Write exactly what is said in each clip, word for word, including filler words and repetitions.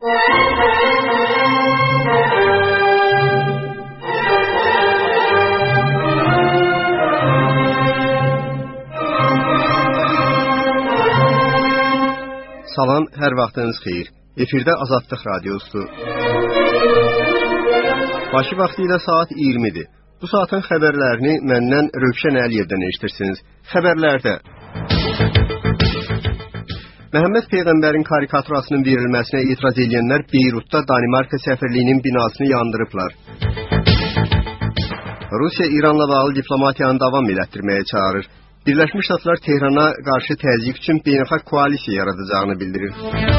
Salam, hər vaxtınız xeyir. Efirdə Azadlıq Radiosudur. Bakı vaxtı ilə saat iyirmidir. Bu saatın xəbərlərini məndən Rövşən Əliyevdən eşitirsiniz. Xəbərlərdə Məhəmməd Peyğəmbərin karikaturasının verilməsinə etiraz edənlər Beyrutda Danimarka səfirliyinin binasını yandırıblar. Rusiya İranla bağlı diplomatiyanı davam elətdirməyə çağırır. Birləşmiş Ştatlar Tehrana qarşı təzyiq üçün beynəlxalq koalisiya yaradacağını bildirir.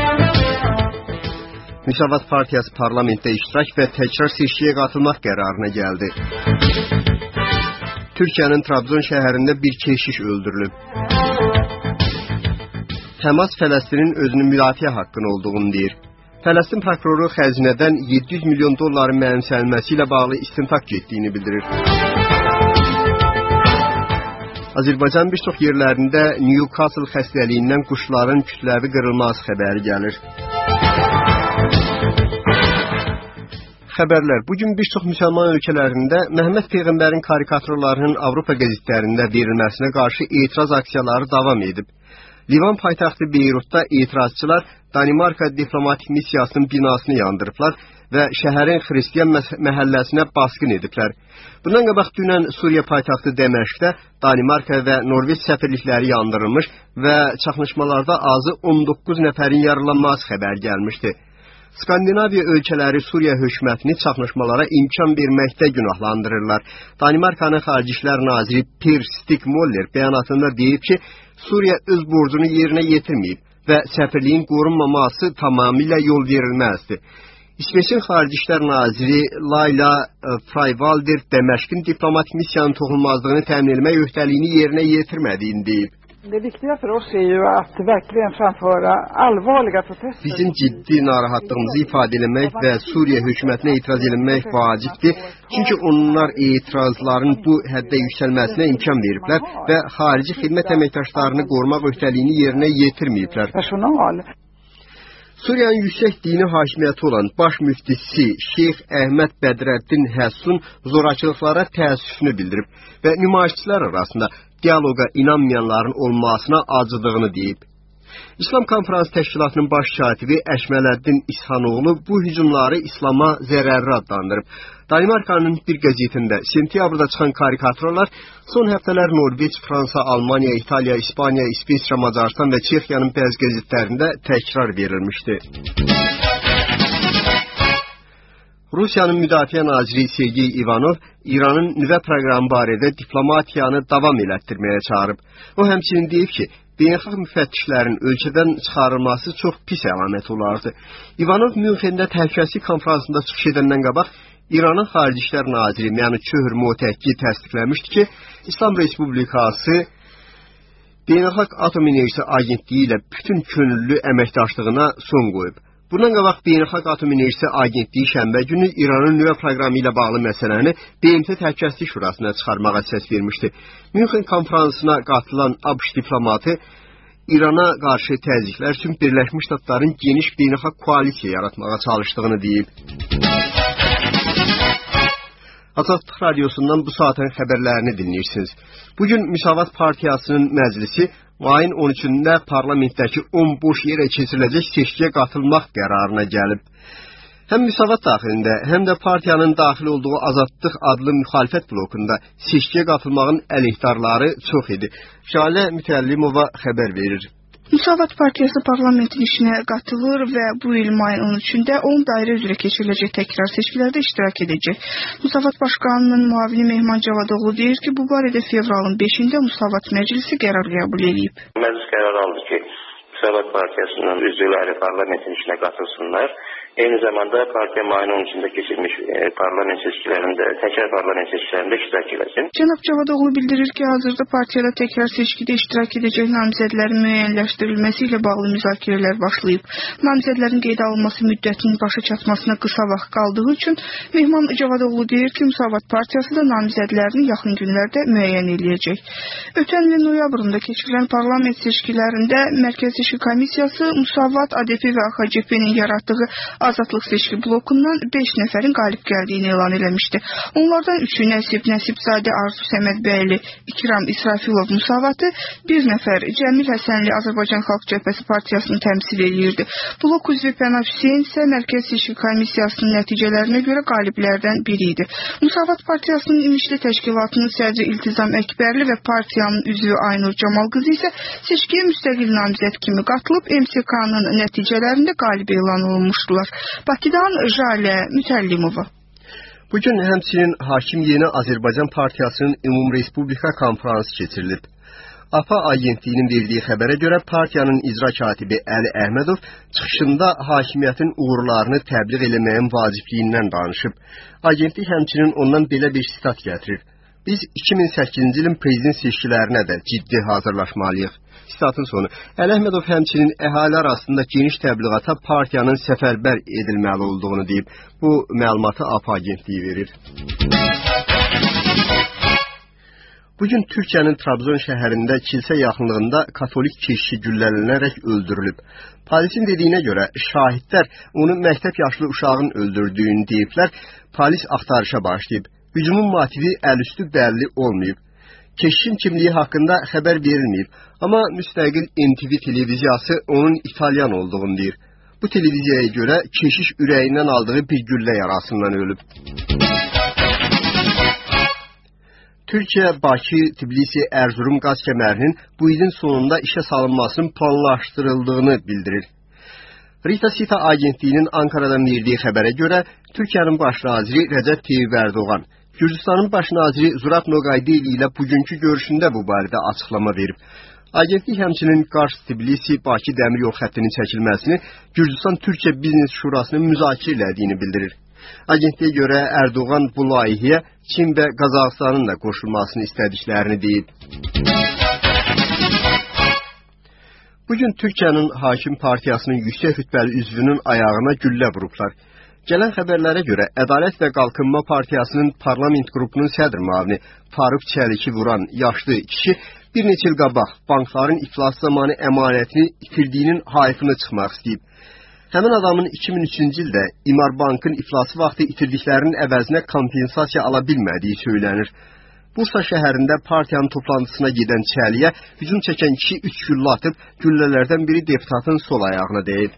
Müsavat Partiyası parlamentdə iştirak və təkrar seçkiyə qatılmaq qərarına gəldi. Türkiyənin Trabzon şəhərində bir keşiş öldürülüb. Həmas Fələstinin özünün müdafiə haqqını olduğunu deyir. Fələstin prokuroru xəzinədən yeddi yüz milyon dolların mənimsənilməsi ilə bağlı istintaq getdiyini bildirir. Azərbaycan bir çox yerlərində Newcastle xəstəliyindən quşların kütləvi qırılması xəbəri gəlir. Xəbərlər. Bugün bir çox müsəlman ölkələrində Məhəmməd Peyğəmbərin karikaturlarının Avropa qəzetlərində verilməsinə qarşı etiraz aksiyaları davam edib. Livan paytaxtı Beyrutda etirazçılar Danimarka diplomatik missiyasının binasını yandırıblar və şəhərin xristiyan məhəlləsinə basqın ediblər. Bundan qabaq dünən Suriya paytaxtı Dəməşqdə Danimarka və Norveç səfirlikləri yandırılmış və çaxnaşmalarda azı on doqquz nəfərin yaralanması xəbər gəlmişdi. Skandinaviya ölkələri Suriya hökumətini çaxnaşmalara imkan verməkdə günahlandırırlar. Danimarkanın Xarici İşlər naziri Per Stig Møller bəyanatında deyib ki, Suriya öz borcunu yerinə yetirməyib və səfirliyin qorunmaması tamamilə yol verilməzdir. İsveçin Xarici İşlər naziri Laila Freivalder Dəməşqin diplomatik missiyanın toxunulmazlığını təmin etmək öhdəliyini yerinə yetirmədiyini deyib. Det viktiga för oss är ju att verkligen framföra allvarliga protester. Bizim ciddi narahatlığımızı ifadə etmək və Suriya hökumətinə etiraz etmək vacibdir. Çünki onlar etirazların bu həddə yüksəlməsinə imkan veriblər və xarici xidmət əməkdaşlarını qorumaq öhdəliyini yerinə yetirməyiblər. Personal. Suriyanın yüksək dini hakimiyyəti olan baş müftisi Şeyx Əhməd Bədrəddin Həssun zorakılıqlara təəssüfünü bildirib və nümayişçilər arasında diyaloqa inanmayanların olmasına acıdığını deyib. İslam Konferans Təşkilatının baş katibi Əşmələddin İshanoğlu bu hücumları İslama zərərli adlandırıb. Danimarkanın bir qəzetində sentyabrda çıxan karikaturalar son həftələr Norveç, Fransa, Almaniya, İtaliya, İspaniya, İsveçrə, Macaristan və Çexiyanın bəzi qəzetlərində təkrar verilmişdi. Rusiyanın Müdafiə naziri Sergey Ivanov İranın nüvə proqramı barədə diplomatiyanı davam elətdirməyə çağırıb. O həmçinin deyib ki, beynəlxalq müfəttişlərin ölkədən çıxarılması çox pis əlamət olardı. Ivanov Münxendə təhlükəsizlik konferansında çıxış edəndən qabaq İranın Xarici İşlər naziri Mənuçöhr Motəqi təsdiqləmişdi ki, İslam Respublikası Beynəlxalq Atom Enerjisi Agentliyi ilə bütün könüllü əməkdaşlığına son qoyub. Bundan qabaq Beynəlxalq Atom Enerjisi Agentliyi şənbə günü İranın nüvə proqramı ilə bağlı məsələni B M T Təhlükəsizlik Şurasına çıxarmağa səs vermişdi. Münxen konferansına qatılan ABŞ diplomatı İrana qarşı təzyiqlər üçün Birləşmiş Ştatların geniş beynəlxalq koalisiya yaratmağa çalışdığını deyib. Azadlıq Radiosundan bu saatın xəbərlərini dinləyirsiniz. Bugün Müsavat Partiyasının məclisi ayın on üçündə parlamentdəki on boş yerə keçiriləcək seçkiyə qatılmaq qərarına gəlib. Həm Müsavat daxilində, həm də partiyanın daxil olduğu Azadlıq adlı müxalifət blokunda seçkiyə qatılmağın əleyhdarları çox idi. Şalə Mütəllimova xəbər verir. Müsavat Partiyası parlamentin işinə qatılır və bu il mayın on üçündə on dairə üzrə keçiriləcək təkrar seçkilərdə iştirak edəcək. Müsavat Başqanının müavini Mehman Cavadoğlu deyir ki, bu barədə fevralın beşində Müsavat Məclisi qərar qəbul edib. Məclis qərar aldı ki, Müsavat Partiyasının üzvləri parlamentin işinə qatılsınlar. Eyni zamanda partiya mayın on üçündə keçirilmiş e, parlament seçkilərində, təkrar parlament seçkilərində iştirak edəcək. Cənab Cavadoğlu bildirir ki, hazırda partiyada təkrar seçkidə iştirak edəcək namizədlərin müəyyənləşdirilməsi ilə bağlı müzakirələr başlayıb. Namizədlərin qeydə alınması müddətinin başa çatmasına qısa vaxt qaldığı üçün Mehman Cavadoğlu deyir ki, Müsavat Partiyası da namizədlərini yaxın günlərdə müəyyən edəcək. Ötən ilin noyabrında keçirilən parlament seçkilərində Mərkəzi seçki komissiyası Musavat, A D P və A X C P-nin yaratdığı azadlıq seçki blokundan beş nəfərin qalib gəldiyini elan eləmişdi. Onlardan üçü Nəsib Nəsibzadə Arzu Səmədbəyli, İkram İsrafilov Musavatı, bir nəfər Cəmil Həsənli Azərbaycan Xalq Cəbhəsi partiyasını təmsil edirdi. Blok üzvü Pənah Hüseyn isə Mərkəz seçki komissiyasının nəticələrinə görə qaliblərdən biri idi. Musavat partiyasının İmişli təşkilatının sədri İltizam Əkbərli və partiyanın üzvü Aynur Camal qızı isə seçkiyə müstəqil namizəd kimi qatılıb M S K-nın nəticələrində qalib elan olunmuşdular. Bakıdan Jalə Mütəllimova. Bugün həmçinin Hakim Yeni Azərbaycan Partiyasının Ümumrespublika konferansı keçirilib. A P A agentliyinin verdiyi xəbərə görə partiyanın icra katibi Əli Əhmədov çıxışında hakimiyyətin uğurlarını təbliğ eləməyin vacibliyindən danışıb. Agentlik həmçinin ondan belə bir sitat gətirir. Biz iki min səkkizinci ilin prezident seçkilərinə də ciddi hazırlaşmalıyıq. Sitatın sonu. Əli Əhmədov həmçinin əhali arasında geniş təbliğata partiyanın səfərbər edilməli olduğunu deyib. Bu məlumatı A P A agentliyi verir. Bugün Türkiyənin Trabzon şəhərində kilsə yaxınlığında katolik keşişi güllələnərək öldürülüb. Polisin dediyinə görə şahidlər onu məktəb yaşlı uşağın öldürdüyünü deyiblər, polis axtarışa başlayıb. Hücumun motivi əlüstü bəlli olmayıb. Keşişin kimliyi haqqında xəbər verilməyib, amma müstəqil N T V televiziyası onun İtalyan olduğunu deyir. Bu televiziyaya görə keşiş ürəyindən aldığı bir güllə yarasından ölüb. Türkiyə, Bakı, Tbilisi, Erzurum qaz kəmərinin bu ilin sonunda işə salınmasının planlaşdırıldığını bildirir. Rita Sita agentliyinin Ankara'dan verdiği xəbərə görə Türkiyənin baş naziri Rəcəb Tayyip Erdoğan, Gürcüstanın baş naziri Zurab Noqaydiyev ilə bugünkü görüşündə bu barədə açıqlama verib. Agentlik həmçinin Qars-Tbilisi Bakı dəmir yol xəttinin çəkilməsini Gürcüstan-Türkiyə Biznes Şurasının müzakirə etdiyini bildirir. Agentliyə görə Erdoğan bu layihəyə Çin və Qazaxıstanın da qoşulmasını istədiklərini deyib. Bugün Türkiyənin Hakim Partiyasının yüksək rütbəli üzvünün ayağına güllə vurublar. Gələn xəbərlərə görə Ədalət və Qalkınma Partiyasının parlament qrupunun sədr müavini Faruk Çəliki vuran yaşlı kişi bir neçə il qabaq bankların iflas zamanı əmanətini itirdiyinin hayfını çıxmaq istəyib. Həmin adamın iki min üçüncü ildə İmar Bankın iflası vaxtı itirdiklərinin əvəzinə kompensasiya ala bilmədiyi söylənir. Bursa şəhərində partiyanın toplantısına gedən Çəliyə hücum çəkən kişi üç güllə atıb, güllələrdən biri deputatın sol ayağına dəyib.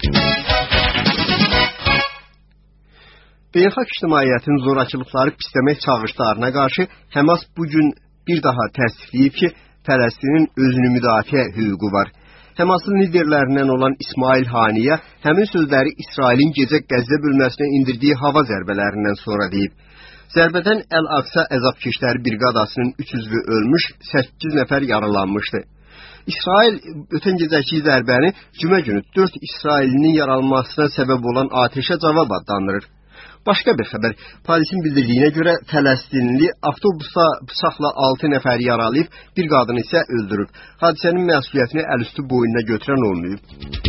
Beynəlxalq ictimaiyyətin zorakılıqları pisləmək çağırışlarına qarşı Həmas bugün bir daha təsdiqləyib ki, Fələstinin özünü müdafiə hüququ var. Həmasın liderlərindən olan İsmail Haniyə həmin sözləri İsrailin gecə Qəzza bölməsinə indirdiyi hava zərbələrindən sonra deyib. Zərbədən Əl-Aqsa Əzabkeşləri briqadasının üç üzvü ölmüş, səkkiz nəfər yaralanmışdı. İsrail ötən gecəki zərbəni cümə günü dörd İsrailinin yaralmasına səbəb olan atəşə cavab adlandırır. Başqa bir xəbər, polisin bildirdiyinə görə Fələstinli avtobusda bıçaqla altı nəfəri yaralayıb, bir qadını isə öldürüb. Hadisənin məsuliyyətini əlüstü boynuna götürən olmayıb.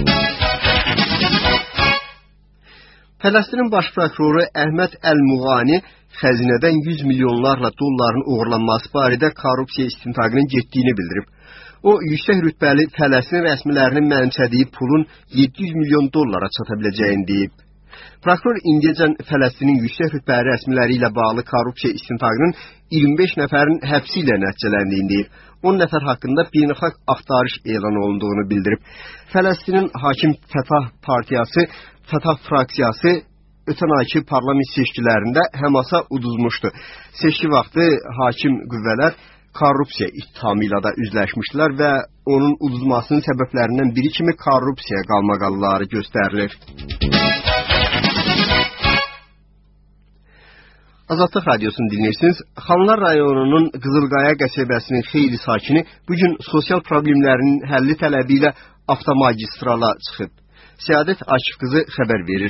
Fələstinin baş prokuroru Əhməd Əl-Muğani xəzinədən yüz milyonlarla dolların uğurlanması barədə korrupsiya istintaqının getdiyini bildirib. O, yüksək rütbəli Fələstin rəsmilərinin mənimsədiyi pulun yeddi yüz milyon dollara çata biləcəyini deyib. Prokuror indiyəcən Fələstinin yüksək rütbəli rəsmiləri ilə bağlı korrupsiya istintaqının iyirmi beş nəfərin həbsi ilə nəticələndiyini deyib. on nəfər haqqında beynəlxalq axtarış elan olunduğunu bildirib. Fələstinin Hakim Fətah Partiyası, Fətah fraksiyası ötən ayki parlament seçkilərində Həmasa uduzmuşdu. Seçki vaxtı hakim qüvvələr korrupsiya ittihamı ilə də üzləşmişdilər və onun uduzmasının səbəblərindən biri kimi korrupsiya qalmaqalları göstərilir. Azadlıq Radiosunu dinləyirsiniz. Xanlar rayonunun Qızılqaya qəsəbəsinin xeyli sakini bugün sosial problemlərinin həlli tələbi ilə avtomagistrala çıxıb. Səadət Akif qızı xəbər verir.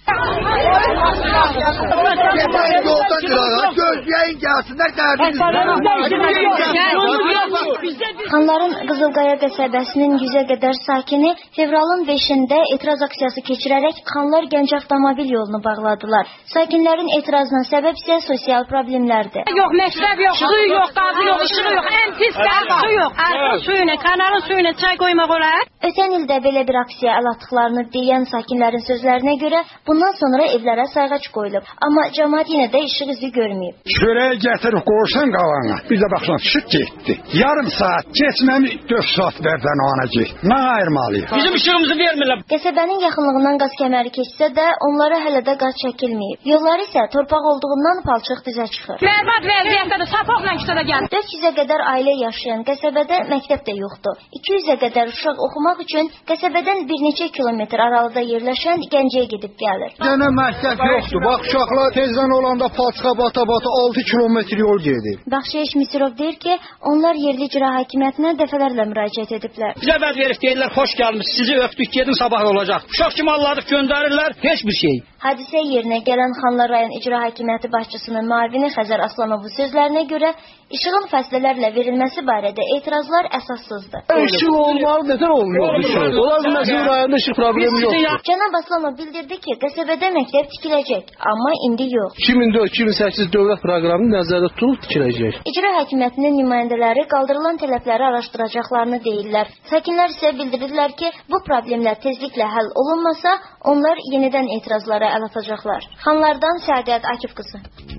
Xanların Qızılqaya qəsəbəsinin yüzə qədər sakini fevralın beşində etiraz aksiyası keçirərək Xanlar Gəncə avtomobil yolunu bağladılar. Sakinlərin etirazının səbəb isə sosial problemlərdir. Yox, məktəb yox, suyu yox, qazı yox, işığı yox, ən pis qazı su yox. Arpa suyuna, kanalın suyuna çay qoymaq olar. Ötən ildə belə bir aksiya əl atdıqlarını deyən sakinlərin sözlərinə görə bundan sonra evlərə sayğac qoyulub. Amma cəmaət yenə də işıq izi görməyib. Çörəyi gətirib qoysan qalana. Biz də baxsan şık getdi. Yarım saat keçməmi dörd saat verdən ona getdi. Nə ayırmalıyıq? Bizim işığımızı vermirlər. Qəsəbənin yaxınlığından qaz kəməri keçsə də onlara hələ də qaz çəkilməyib. Yolları isə torpaq olduğundan palçıq düzə çıxır. Bərbad vəziyyətdədir, sapaqla işlərə gəlir. dörd yüzə qədər ailə yaşayan qəsəbədə məktəb də yoxdur. iki yüzə qədər uşaq oxumaq üçün qəsəbədən bir neçə kilometr aralıqda yerləşən Gəncəyə gedib gəlir. Yenə məktəb yoxdur. Bax, uşaqlar tezdən olanda palçığa bata-bata altı kilometr yol gedir. Bəxşəyiş Misirov deyir ki, onlar yerli icra hakimiyyətinə dəfələrlə müraciət ediblər. Bizə vəd verib deyirlər, xoş gəlmiş, sizi öpdük, gedin sabah olacaq. Uşaq kimi alladıq, göndərirlər, heç bir şey. Hadisə yerinə gələn Xanlar rayon icra hakimiyyəti başçısının müavini Xəzər Aslanovun sözlərinə görə işığın fəslələrlə verilməsi barədə etirazlar əsassızdır. İşıq olmalı, neden olmuyor işıq? Onlar bizim rayonda işıq problemi yoxdur. Cənab Aslanov bildirdi ki, qəsəbədə məktəb tikiləcək, amma indi yox. iki min dörd iki min səkkiz dövlət proqramını nəzərdə tutulub tikiləcək. İcra hakimiyyətinin nümayəndələri qaldırılan tələbləri araşdıracaqlarını deyirlər. Sakinlər isə bildirirlər ki, bu problemlər tezliklə həll olunmasa, onlar yenidən etirazlara əl atacaqlar. Xanlardan Səadət Akif qızı.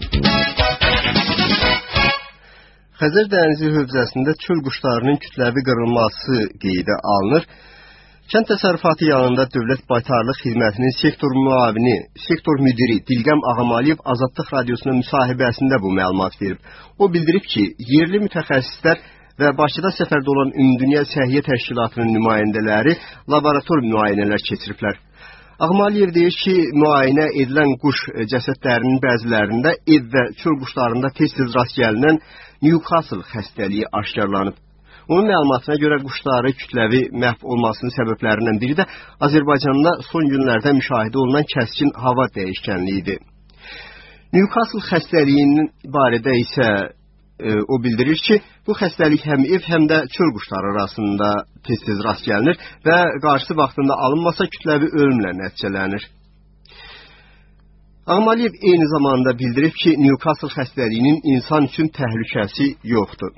Xəzər dənizi hövzəsində çöl quşlarının kütləvi qırılması qeydə alınır. Kənd təsərrüfatı yanında Dövlət Baytarlıq Xidmətinin sektor müavini, sektor müdiri Dilqəm Ağamaliyev Azadlıq Radiosuna müsahibəsində bu məlumat verib. O bildirib ki, yerli mütəxəssislər və Bakıda səfərdə olan Ümumdünya Səhiyyə Təşkilatının nümayəndələri laborator müayinələr keçiriblər. Ağmaliyev deyir ki, müayinə edilən quş cəsədlərinin bəzilərində ev və çöl quşlarında tez-tez rast gəlinən Newcastle xəstəliyi aşkarlanıb. Onun məlumatına görə quşları kütləvi məhv olmasının səbəblərindən biri də Azərbaycanda son günlərdə müşahidə olunan kəskin hava dəyişkənliyidir. Newcastle xəstəliyinin barədə isə e, o bildirir ki, bu xəstəlik həm ev, həm də çöl quşları arasında tez-tez rast gəlinir və qarşısı vaxtında alınmasa kütləvi ölümlə nəticələnir. Ağmaliyev eyni zamanda bildirib ki, Newcastle xəstəliyinin insan üçün təhlükəsi yoxdur.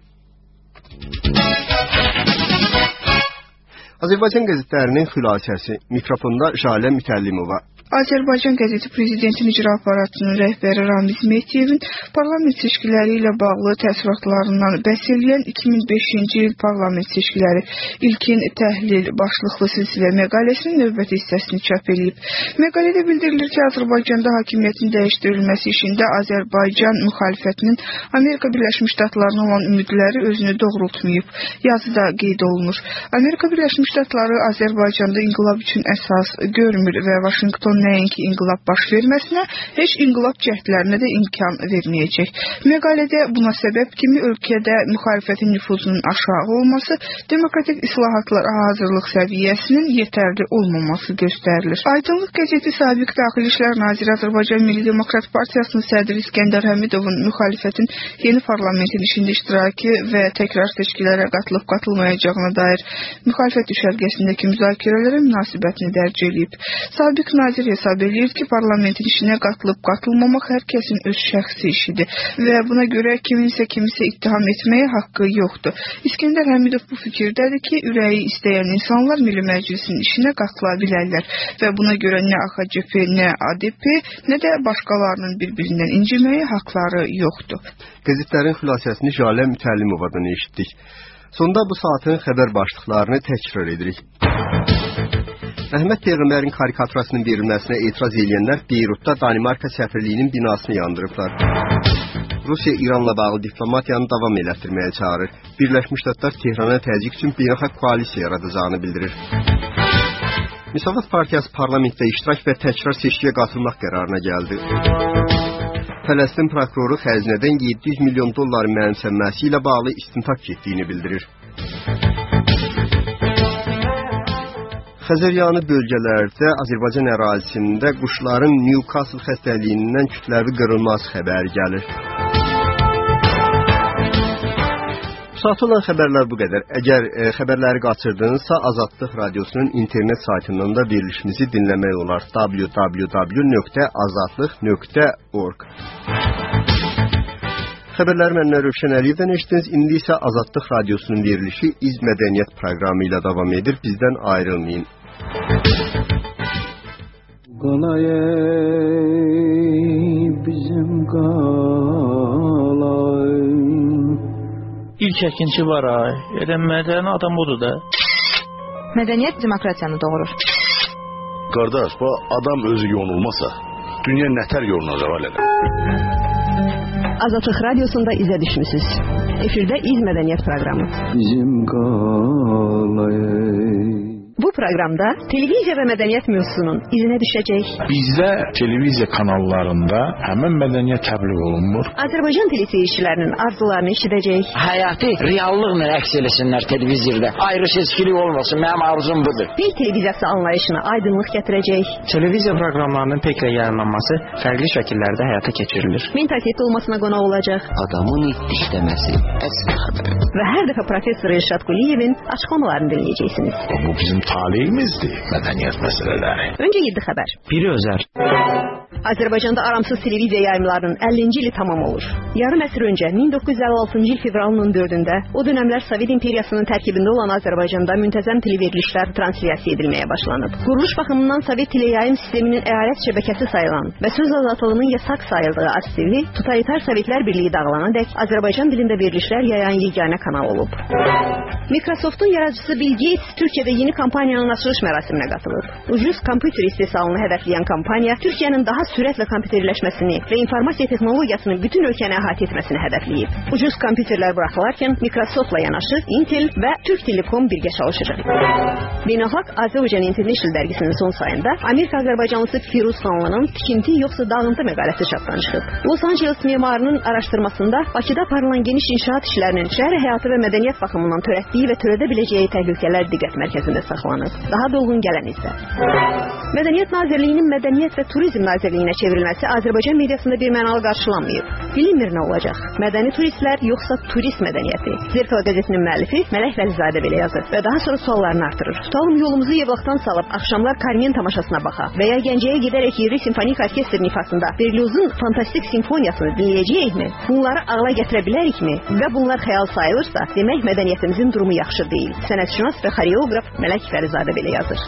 Azərbaycan qəzetlərinin xülasəsi. Mikrofonda Jalə Mütəllimova. Azərbaycan qəzeti Prezidentin icra aparatının rəhbəri Ramiz Mehdiyevin parlament seçkiləri ilə bağlı təəssüratlarından bəhs edən iki min beşinci il parlament seçkiləri ilkin təhlil başlıqlı silsilə məqaləsinin növbəti hissəsini çap edib. Məqalədə bildirilir ki, Azərbaycanda hakimiyyətin dəyişdirilməsi işində Azərbaycan müxalifətinin Amerika Birləşmiş Ştatlarına olan ümidləri özünü doğrultmayıb. Yazıda qeyd olunur. Amerika Birləşmiş Ştatları Azərbaycanda inqilab üçün əsas görmür və Vaşinqton nəinki inqilab baş verməsinə, heç inqilab cəhdlərinə də imkan verməyəcək. Məqalədə buna səbəb kimi ölkədə müxalifətin nüfuzunun aşağı olması, demokratik islahatlara hazırlıq səviyyəsinin yetərli olmaması göstərilir. Aydınlıq qəzeti sabiq Daxili İşlər Naziri Azərbaycan Milli Demokrat Partiyasının sədri İskəndər Həmidovun müxalifətin yeni parlamentin işində iştirakı və təkrar seçkilərə qatılıb qatılmayacağına dair müxalifət düşərgəsindəki müzakirələrə münasibətini dərc edib. Sabiq nazir hesab edir ki, parlamentin işinə qatılıb qatılmamaq hər kəsin öz şəxsi işidir və buna görə kiminsə kimisə ittiham etməyə haqqı yoxdur. İskəndər Həmidov bu fikirdədir ki, ürəyi istəyən insanlar Milli Məclisin işinə qatıla bilərlər və buna görə nə A X C P, nə A D P, nə də başqalarının bir-birindən inciməyə haqları yoxdur. Qəzetlərin xülasəsini Jalə Mütəllimovadan eşitdik. Sonda bu saatin xəbər başlıqlarını təkrar edirik. Məhəmməd Peyğəmbərin karikaturasının verilməsinə etiraz edənlər Beyrutda Danimarka səfirliyinin binasını yandırıblar. Rusiya İranla bağlı diplomatiyanı davam elətdirməyə çağırır. Birləşmiş Ştatlar Tehrana təzyiq üçün beynəlxalq koalisiya yaradacağını bildirir. Müsavat Partiyası parlamentdə iştirak və təkrar seçkiyə qatılmaq qərarına gəldi. Fələstin prokuroru xəzinədən yeddi yüz milyon dollar mənimsənməsi ilə bağlı istintaq getdiyini bildirir. Xəzəryanı bölgələrdə Azərbaycan ərazisində quşların Newcastle xəstəliyindən kütləvi qırılması xəbəri gəlir. Saat olan xəbərlər bu qədər. Əgər e, xəbərləri qaçırdınızsa, Azadlıq Radiosunun internet saytından da verilişimizi dinləmək olar. w w w nöqtə azadlıq nöqtə org. Xəbərləri məndən Rövşən Əliyevdən eşitdiniz. İndi isə Azadlıq Radiosunun verilişi İz Mədəniyyət proqramı ilə davam edir. Bizdən ayrılmayın. Qalay bizim qalay. İlk əkinçi var ay. Elə mədəni adam budur da. Mədəniyyət demokratiyanı doğurur. Qardaş, bu adam özü yonulmasa, dünya nətər yorulacaq alələ. Azadlıq Radiosunda izə düşmüsünüz. Efirdə İz Mədəniyyət proqramı. Bizim qalay. Bu proqramda televiziya və mədəniyyət mövzusunun izinə düşəcək. Bizdə televiziya kanallarında həmin mədəniyyət təbliğ olunmur. Azərbaycan teleseyirçilərinin arzularını eşidəcək. Həyatı reallıqla əks eləsinlər televiziyada. Ayrı seçkilik olmasın, mənim arzum budur. Pey televiziyası anlayışına aydınlıq gətirəcək. Televiziya proqramlarının peylə yayınlanması fərqli şəkillərdə həyata keçirilir. Mentalitet olmasına qonaq olacaq. Adamın itdişləməsi əsl xəbər. Və hər dəfə professor Elşad Quliyevin açıqlamalarını dinləyəcəksiniz. Bu bizim talihimizdir, mədəniyyət məsələləri. Öncə yeddi xəbər. Biri özəl. Azərbaycanda aramsız televiziya yayımlarının əllinci ili tamam olur. Yarım əsr öncə min doqquz yüz əlli altıncı il fevralının dördündə o dönəmlər Sovet İmperiyasının tərkibində olan Azərbaycanda müntəzəm televerilişlər translyasiya edilməyə başlanıb. Quruluş baxımından Sovet teleyayım sisteminin əyalət şəbəkəsi sayılan və söz azadlığının yasak sayıldığı A S T V, totalitar Sovetlər Birliyi dağılana dək Azərbaycan dilində verilişlər yayan yeganə kanal olub. Microsoft'un yaradıcısı Bill Gates Türkiyədə yeni kampaniyanın açılış mərasiminə qatılıb. Ucuz kompüter istehsalını hədəfləyən kampaniya Türkiyənin daha sürətlə kompüterləşməsini və informasiya texnologiyasının bütün ölkəni əhatə etməsini hədəfləyib. Ucuz kompüterlər buraxılarkən Microsoft'la yanaşı Intel və Türk Telekom birgə çalışır. Beynəlxalq Azərbaycan International dərgisinin son sayında Amerika Azərbaycanlısı Firuz Xanlının tikinti yoxsa dağıntı məqaləsi çapdan çıxıb. Los Angeles memarının araşdırmasında Bakıda aparılan geniş inşaat işlərinin şəhər həyatı və mədəniyyət baxımından törətdiyi və törədə biləcəyi təhlükələr diqqət mərkəzində saxlanıb. Daha dolğun gələn isə Mədəniyyət Nazirliyinin Mədəniyyət və Turizm Nazirliyinə çevrilməsi Azərbaycan mediasında bir mənalı qarşılanmayıb. Bilinmir nə olacaq? Mədəni turistlər yoxsa turist mədəniyyəti? Zirkala qəzetinin müəllifi Mələk Vəlizadə belə yazır və daha sonra suallarını artırır. Tutalım yolumuzu Yevlaxdan salıb axşamlar Karmen tamaşasına baxaq və ya Gəncəyə gedərək yerli simfonik orkestr ifasında Berliozun fantastik simfoniyasını dinləyəcəyikmi? Bunları ağla gətirə bilərikmi? Və bunlar xəyal sayılırsa, demək mədəniyyətimizin durumu yaxşı deyil. Sənətşünas və xoreoqraf Mələk Vəlizadə belə yazır.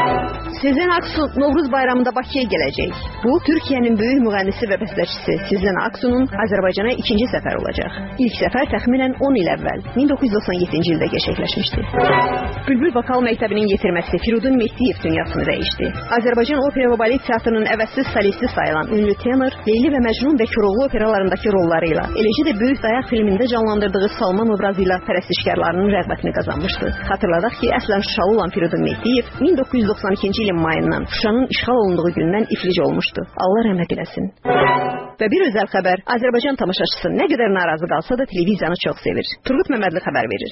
Sezen Aksu Novruz bayramında Bakıya gələcək. Bu, Türkiyənin böyük müğənnisi və bəstəçisi Sezen Aksu'nun Azərbaycana ikinci səfər olacaq. İlk səfər təxminən on il əvvəl, min doqquz yüz doxsan yeddinci ildə gerçəkləşmişdi. Bülbül Vokal Məktəbinin yetirməsi Firudun Mehdiyev dünyasını dəyişdi. Azərbaycan Opera və Balet Teatrının əvəzsiz solisti sayılan ünlü tenor, Leyli və Məcnun və Koroğlu operalarındakı rollarıyla, eləcə də Böyük Dayaq filmində canlandırdığı Salman obrazıyla pərəstişkarlarının rəğbətini qazanmışdı. Xatırladaq ki, əslən Şuşalı olan Firudun Mehdiyev min doqquz yüz doxsan ikinci ilin mayından Şuşanın işğal olunduğu gündən iflic olmuşdu. Allah rəhmət eləsin. Və bir özəl xəbər, Azərbaycan tamaşaçısı nə qədər narazı qalsa da televiziyanı çox sevir. Turgut Məmmədli xəbər verir.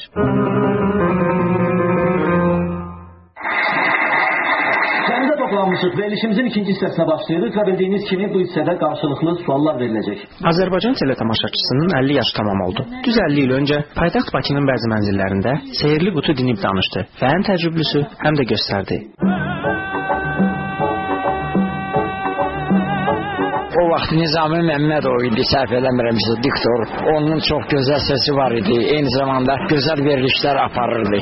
Kəndə toplanmışıq. Verilişimizin ikinci hissəsinə başlayırıq və bildiyiniz kimi bu hissədə qarşılıqlı suallar veriləcək. Azərbaycan teletamaşaçısının əlli yaşı tamam oldu. Düz əlli il öncə paytaxt Bakının bəzi mənzillərində sehirli qutu dinib danışdı və ən təcrüblüsü həm də göstərdi. O vaxt Nizami Məmmədov idi, səhv eləmirəmsə, diktor. Onun çox gözəl səsi var idi. Eyni zamanda gözəl verilişlər aparırdı.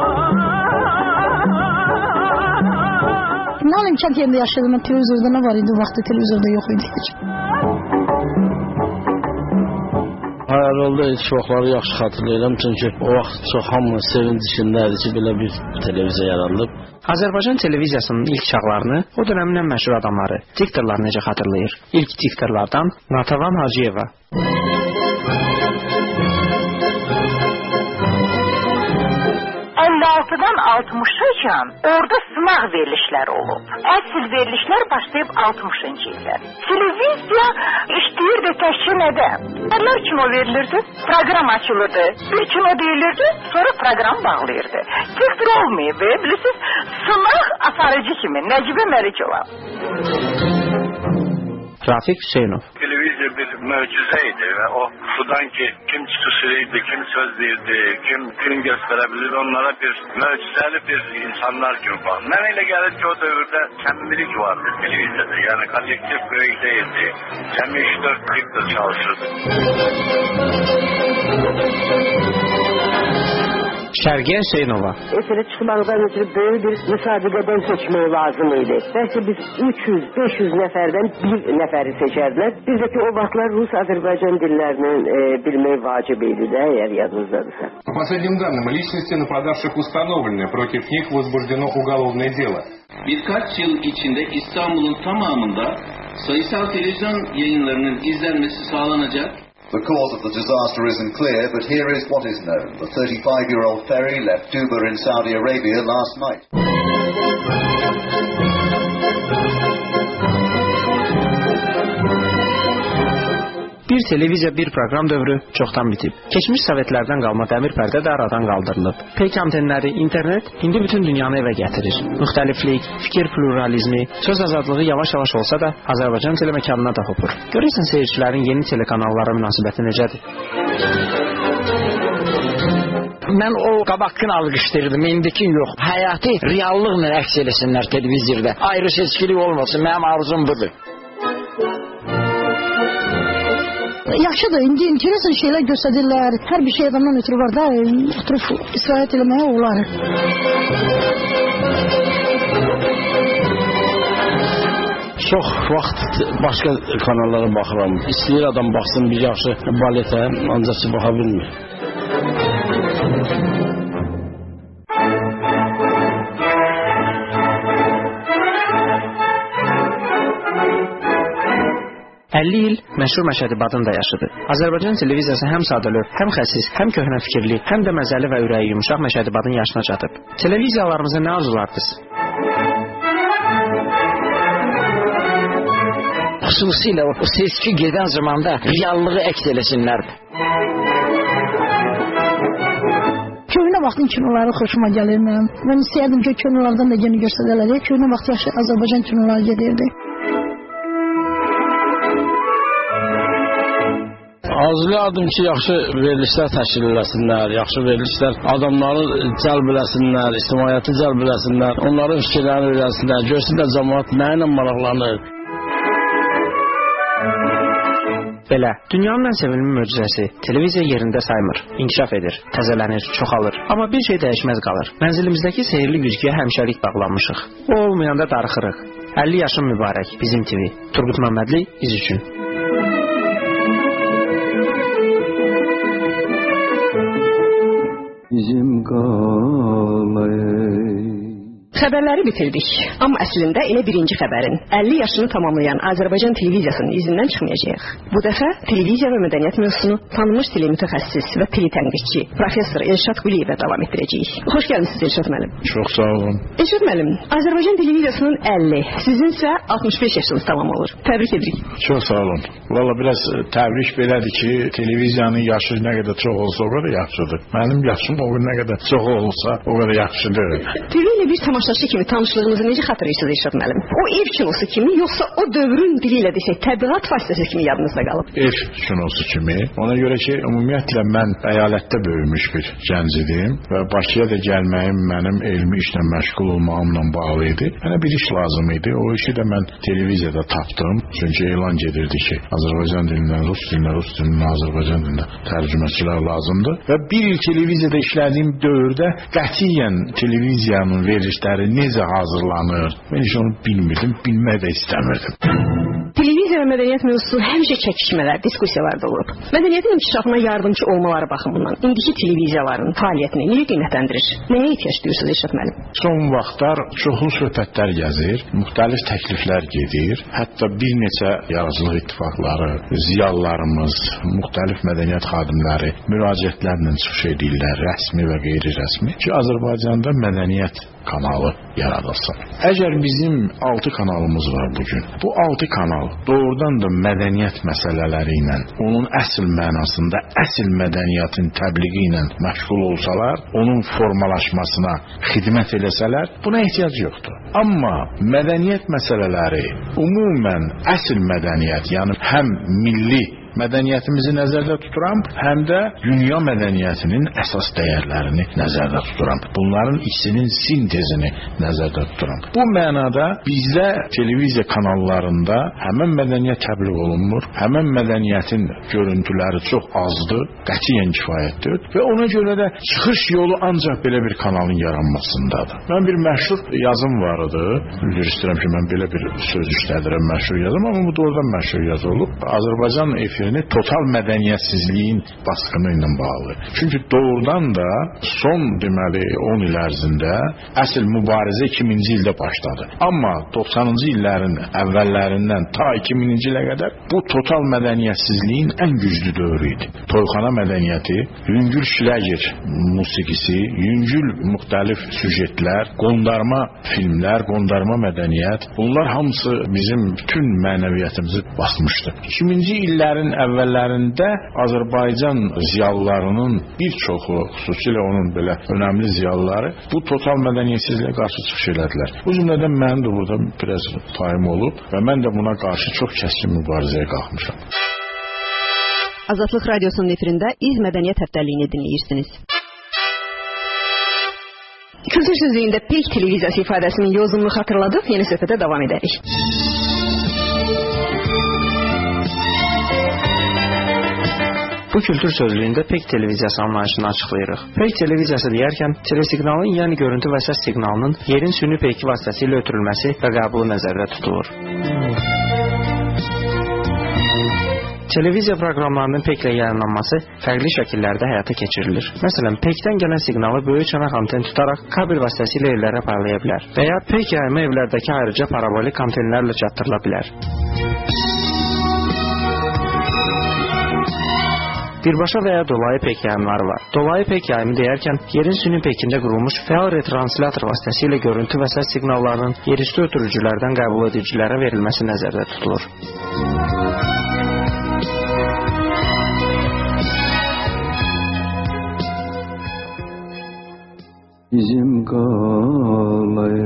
Mən imkan yerində yaşadım. Televizorda nə var idi? O vaxtda televizorda yox idi heç. Hər halda heç vaxtları yaxşı xatırlayıram. Çünki o vaxt çox hamı sevinç içindədir ki, belə bir televiziya yaradılıb. Azərbaycan televiziyasının ilk çağlarını o dönəmin ən məşhur adamları, diktorlar necə xatırlayır? İlk diktorlardan Natavan Hacıyeva. əlli altıdan altmışıcan orada sınaq verilişlər olub. Əsl verilişlər başlayıb altmışıncı ildə. Televiziya işləyir də təkcə nədə? Hər kino verilirdi, proqram açılırdı. Bir kino deyilirdi, sonra proqram bağlayırdı. Tekrar olmayıb, bilirsiniz, sınaq aparıcı kimi Nəcibə Məlikova. Rafiq Hüseynov. Televiziya bir möcüzəydi və o sudan ki, kim çıxışırıydı, kim söz deyirdi, kim film göstərə bilir, onlara bir möcüzəli bir insanlar kimi baxır. Mənə elə gəlir ki, o dövrdə səmimilik vardı televiziyada. Yəni kollektiv böyük deyildi. Səmi üç dörd klipdə çalışırdı. Şərqiyə Hüseynova. Efirə çıxmaqdan ötürü böyük bir müsabiqədən seçmək lazım idi. Bəlkə biz üç yüz beş yüz nəfərdən bir nəfəri seçərdilər. Bizdəki o vaxtlar Rus-Azərbaycan dillərinin e, bilmək vacib idi də, əgər yadınızdadırsa. По последним данным, личности нападавших установлены, против них возбуждено уголовное дело. Birkaç yıl içinde İstanbul'un tamamında sayısal televizyon yayınlarının izlenmesi sağlanacak. The cause of the disaster isn't clear, but here is what is known. The thirty-five-year-old ferry left Duba in Saudi Arabia last night. Bir televiziya, bir proqram dövrü çoxdan bitib. Keçmiş Sovetlərdən qalma dəmir pərdə də aradan qaldırılıb. Peyk antenləri, internet indi bütün dünyanı evə gətirir. Müxtəliflik, fikir pluralizmi, söz azadlığı yavaş-yavaş olsa da Azərbaycan teleməkanına da hopur. Görürsən seyircilərin yeni telekanallara münasibəti necədir? Mən o qabaqını alqışdırdım, indiki yox. Həyati reallıqla əks eləsinlər televizorda. Ayrı seçkilik olmasın, mənim arzum budur. Yaxşıdır, indi interesan şeylər göstərirlər. Hər bir şey adamdan ötürü var da, oturub istirahət eləməyə olar. Çox vaxt başqa kanallara baxıram. İstəyir adam baxsın bir yaxşı baletə, ancaq baxa bilmir. əlli il məşhur Məşədi Badın da yaşıdı. Azərbaycan televiziyası həm sadəlövh, həm xəsis, həm köhnə fikirli, həm də məzəli və ürəyi yumşaq Məşədi Badın yaşına çatıb. Televiziyalarımıza nə arzulardınız? Xüsusilə o seçki gedən zamanda reallığı əks eləsinlər. Köhnə vaxtın kinoları xoşuma gəlir mənim. Mən istəyərdim ki, kinolardan da yeni göstərələr. Köhnə vaxt yaxşı Azərbaycan kinoları gedirdi. Arzulayardım ki, yaxşı verilişlər təşkil eləsinlər, yaxşı verilişlər adamları cəlb eləsinlər, ictimaiyyəti cəlb eləsinlər, onların fikirlərini öyrənsinlər, görsünlər cəmaət nə ilə maraqlanır. Belə, dünyanın ən sevimli möcüzəsi televiziya yerində saymır, inkişaf edir, təzələnir, çoxalır. Amma bir şey dəyişməz qalır. Mənzilimizdəki sehirli güzgüyə həmişəlik bağlanmışıq. O olmayanda darıxırıq. əlli yaşın mübarək, bizim T V. Turgut Məmmədli, İz üçün. Bizim qalay. Xəbərləri bitirdik. Amma əslində elə birinci xəbərin əlli yaşını tamamlayan Azərbaycan televiziyasının izindən çıxmayacağıq. Bu dəfə televiziya və mədəniyyət mövzusunu tanınmış telemütəxəssis və teletənqidçi professor Elşad Quliyevə davam etdirəcəyik. Xoş gəlmisiniz Elşad müəllim. Çox sağ olun. Elşad müəllim, Azərbaycan televiziyasının əlli, sizin isə altmış beş yaşınız tamam olur. Təbrik edirik. Çox sağ olun. Valla biraz təbrik belədir ki, televiziyanın yaşı nə qədər çox olsa o qədər yaxşıdır. Mənim yaşım o nə qədər çox olsa o qədər yaxşıdır. T V ilə bir tamaşaçı kimi tanışlığınızı necə xatırlayırsınız Elşad müəllim? O ev kinosu kimi, yoxsa o dövrün dili ilə desək, təbliğat vasitəsi kimi yadınızda qalıb? Ev kinosu kimi. Ona görə ki, ümumiyyətlə mən əyalətdə böyümüş bir gənc idim və Bakıya da gəlməyim mənim elmi işlə məşğul olmağımla bağlı idi. Mənə bir iş lazım idi. O işi də mən televiziyada tapdım. Çünki elan gedirdi ki, Azərbaycan dilindən Rus dilinə, Rus dilindən Azərbaycan dilinə tərcüməçilər lazımdır. Və bir il televiziyada işlədiyim dövrdə qətiyyən televiziyanın verilişləri necə hazırlanır? Mən heç onu bilmirdim, bilmək də istəmirdim. Televiziya Televiziya və mədəniyyət mövzusu həmişə çəkişmələr, diskussiyalar da olub. Mədəniyyətin inkişafına yardımcı olmaları baxımından indiki televiziyaların fəaliyyətini necə qiymətləndirir? Nəyə ehtiyac duyursunuz Elşad müəllim? Son vaxtlar çoxlu söhbətlər gəzir, müxtəlif təkliflər gedir. Hətta bir neçə yaradıcılıq ittifaqları, ziyalılarımız, müxtəlif mədəniyyət xadimləri müraciətlərlə çıxış edirlər, rəsmi və qeyri-rəsmi ki, Azərbaycanda mədəniyyət kanalı yaradılsın. Əgər bizim altı kanalımız var bugün, bu altı kanal doğrudan da mədəniyyət məsələləri ilə, onun əsl mənasında, əsl mədəniyyətin təbliği ilə məşğul olsalar, onun formalaşmasına xidmət eləsələr, buna ehtiyac yoxdur. Amma mədəniyyət məsələləri ümumən əsl mədəniyyət, yəni həm milli mədəniyyətimizi nəzərdə tuturam, həm də dünya mədəniyyətinin əsas dəyərlərini nəzərdə tuturam. Bunların ikisinin sintezini nəzərdə tuturam. Bu mənada bizdə televiziya kanallarında həmin mədəniyyət təbliğ olunmur, həmin mədəniyyətin görüntüləri çox azdır, qətiyyən kifayətdir və ona görə də çıxış yolu ancaq belə bir kanalın yaranmasındadır. Mən bir məşhur yazım var idi, üzr istəyirəm ki, mən belə bir söz işlədirəm, məşhur yazım, amma bu doğrudan məşhur yazı olub. Azərbaycan efirini total mədəniyyətsizliyin baskını ilə bağlı. Çünki doğrudan da son deməli on il ərzində əsl mübarizə iki minci ildə başladı. Amma doxsanıncı illərin əvvəllərindən ta iki minci ilə qədər bu total mədəniyyətsizliyin ən güclü dövrü idi. Toyxana mədəniyyəti, yüngül şləger musiqisi, yüngül müxtəlif süjetlər, qondarma filmlər, qondarma mədəniyyət, bunlar hamısı bizim bütün mənəviyyatımızı basmışdı. iki minci illərin əvvəllərində Azərbaycan ziyalılarının bir çoxu, xüsusilə onun belə önəmli ziyalıları bu total mədəniyyətsizliyə qarşı çıxış elədilər. Bu cümlədən mənim də burada biraz payım olub və mən də buna qarşı çox kəskin mübarizəyə qalxmışam. Azadlıq Radiosunun efirində İz Mədəniyyət Həftəliyini dinləyirsiniz. Kültür sözlüyündə peyk televiziyası ifadəsinin yozumunu xatırladıq, yeni söhbətə davam edərik. Bu kültür sözlüyündə peyk televiziyası anlayışını açıqlayırıq. Peyk televiziyası deyərkən, telesiqnalın, yəni görüntü və səs siqnalının yerin süni peyki vasitəsilə ötürülməsi və qəbulu nəzərdə tutulur. Televiziya proqramlarının peyklə yayınlanması fərqli şəkillərdə həyata keçirilir. Məsələn, peykdən gələn siqnalı böyük çanaq anten tutaraq kabel vasitəsilə evlərə parlaya bilər və ya peyk yayımı evlərdəki ayrıca parabolik antenlərlə çatdırıla bilər. Birbaşa və ya dolayı peyk yayımları var. Dolayı peyk yayımı deyərkən, yerin süni peykində qurulmuş fəal retranslator vasitəsilə görüntü və səs siqnallarının yerüstü ötürücülərdən qəbul edicilərə verilməsi nəzərdə tutulur. Bizim qalay.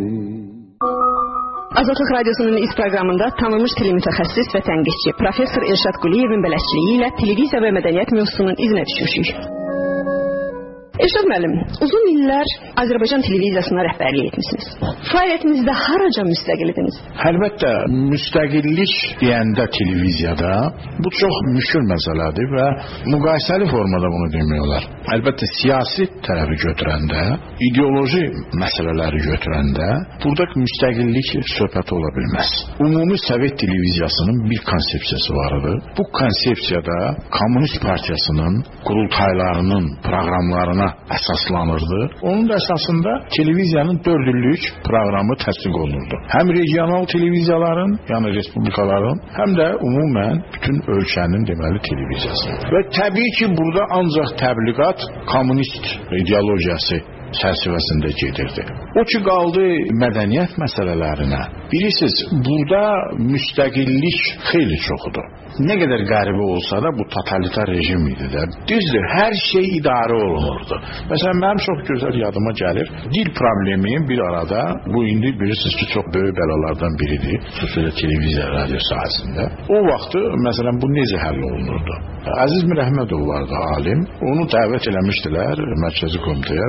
Azadlıq Radiosunun iz proqramında tanınmış tili mütəxəssis və tənqidçi Professor Elşad Quliyevin bələdçiliyi ilə televiziya və mədəniyyət mövzusunun izinə düşüşük. Elşad müəllim, uzun illər Azərbaycan televiziyasına rəhbərlik etmişsiniz. Fəaliyyətinizdə haraca müstəqildiniz? Əlbəttə, müstəqillik deyəndə televiziyada bu çox müşkül məsələdir və müqayisəli formada bunu demək olar. Əlbəttə, siyasi tərəfi götürəndə, ideoloji məsələləri götürəndə, buradakı müstəqillik söhbəti ola bilməz. Ümumi Sovet televiziyasının bir konsepsiyası var idi. Bu konsepsiyada Komünist Partiyasının qurultaylarının proqramlarına əsaslanırdı. Onun da əsasında televiziyanın dörd illik proqramı təsdiq olunurdu. Həm regional televiziyaların, yəni respublikaların, həm də ümumən bütün ölkənin deməli televiziyası. Və təbii ki, burada ancaq təbliğat kommunist ideologiyası çərçivəsində gedirdi. O ki, qaldı mədəniyyət məsələlərinə. Bilirsiniz, burada müstəqillik xeyli çoxdur. Nə qədər qəribə olsa da bu totalitar rejim idi də. Düzdür, hər şey idarə olunurdu. Məsələn, mənim çox gözəl yadıma gəlir. Dil problemi bir arada, bu indi bilirsiniz ki, çox böyük bəlalardan biridir. Xüsusilə televiziya, radio sahəsində. O vaxtı, məsələn, bu necə həll olunurdu? Əziz Mir Əhmədov vardı alim. Onu dəvət eləmişdilər Mərkəzi Komitəyə və xahiş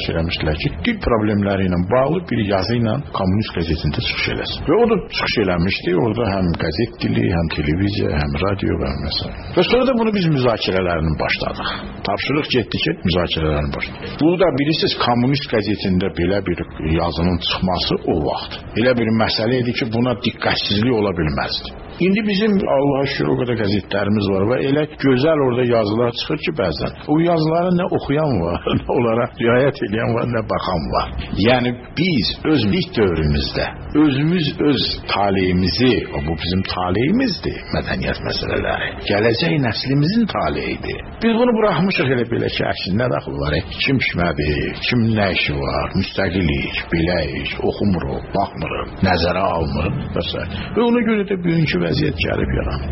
müzakirə eləmişdilər ki, dil problemləri ilə bağlı bir yazı ilə Kommunist qəzetində çıxış eləsin. Və o da çıxış eləmişdi. Orada həm qəzet dili, həm televiziya, həm radio və məsələ. Və sonra da bunu biz müzakirələrini başladıq. Tapşırıq getdi ki, müzakirələrini başladıq. Bu da bilirsiniz, Kommunist qəzetində belə bir yazının çıxması o vaxt. Elə bir məsələ idi ki, buna diqqətsizlik ola bilməzdi. İndi bizim Allah'a şükür o qədər qəzetlərimiz var və elə gözəl orada yazılar çıxır ki, bəzən. O yazıları nə oxuyan var, nə onlara riayət edən var, nə baxan var. Yəni biz öz ilk dövrümüzdə özümüz öz taleyimizi, o bu bizim taleyimizdir, mədəniyyət məsələləri. Gələcək nəslimizin taleyidir. Biz bunu buraxmışıq elə belə ki, əksinə daxil var. Kim kimədir, kim nə işi var, müstəqillik, biləyik, oxumuruq, baxmırıq, nəzərə almırıq və s. Və ona görə də bugünkü vəziyyət gəlib yaranıb.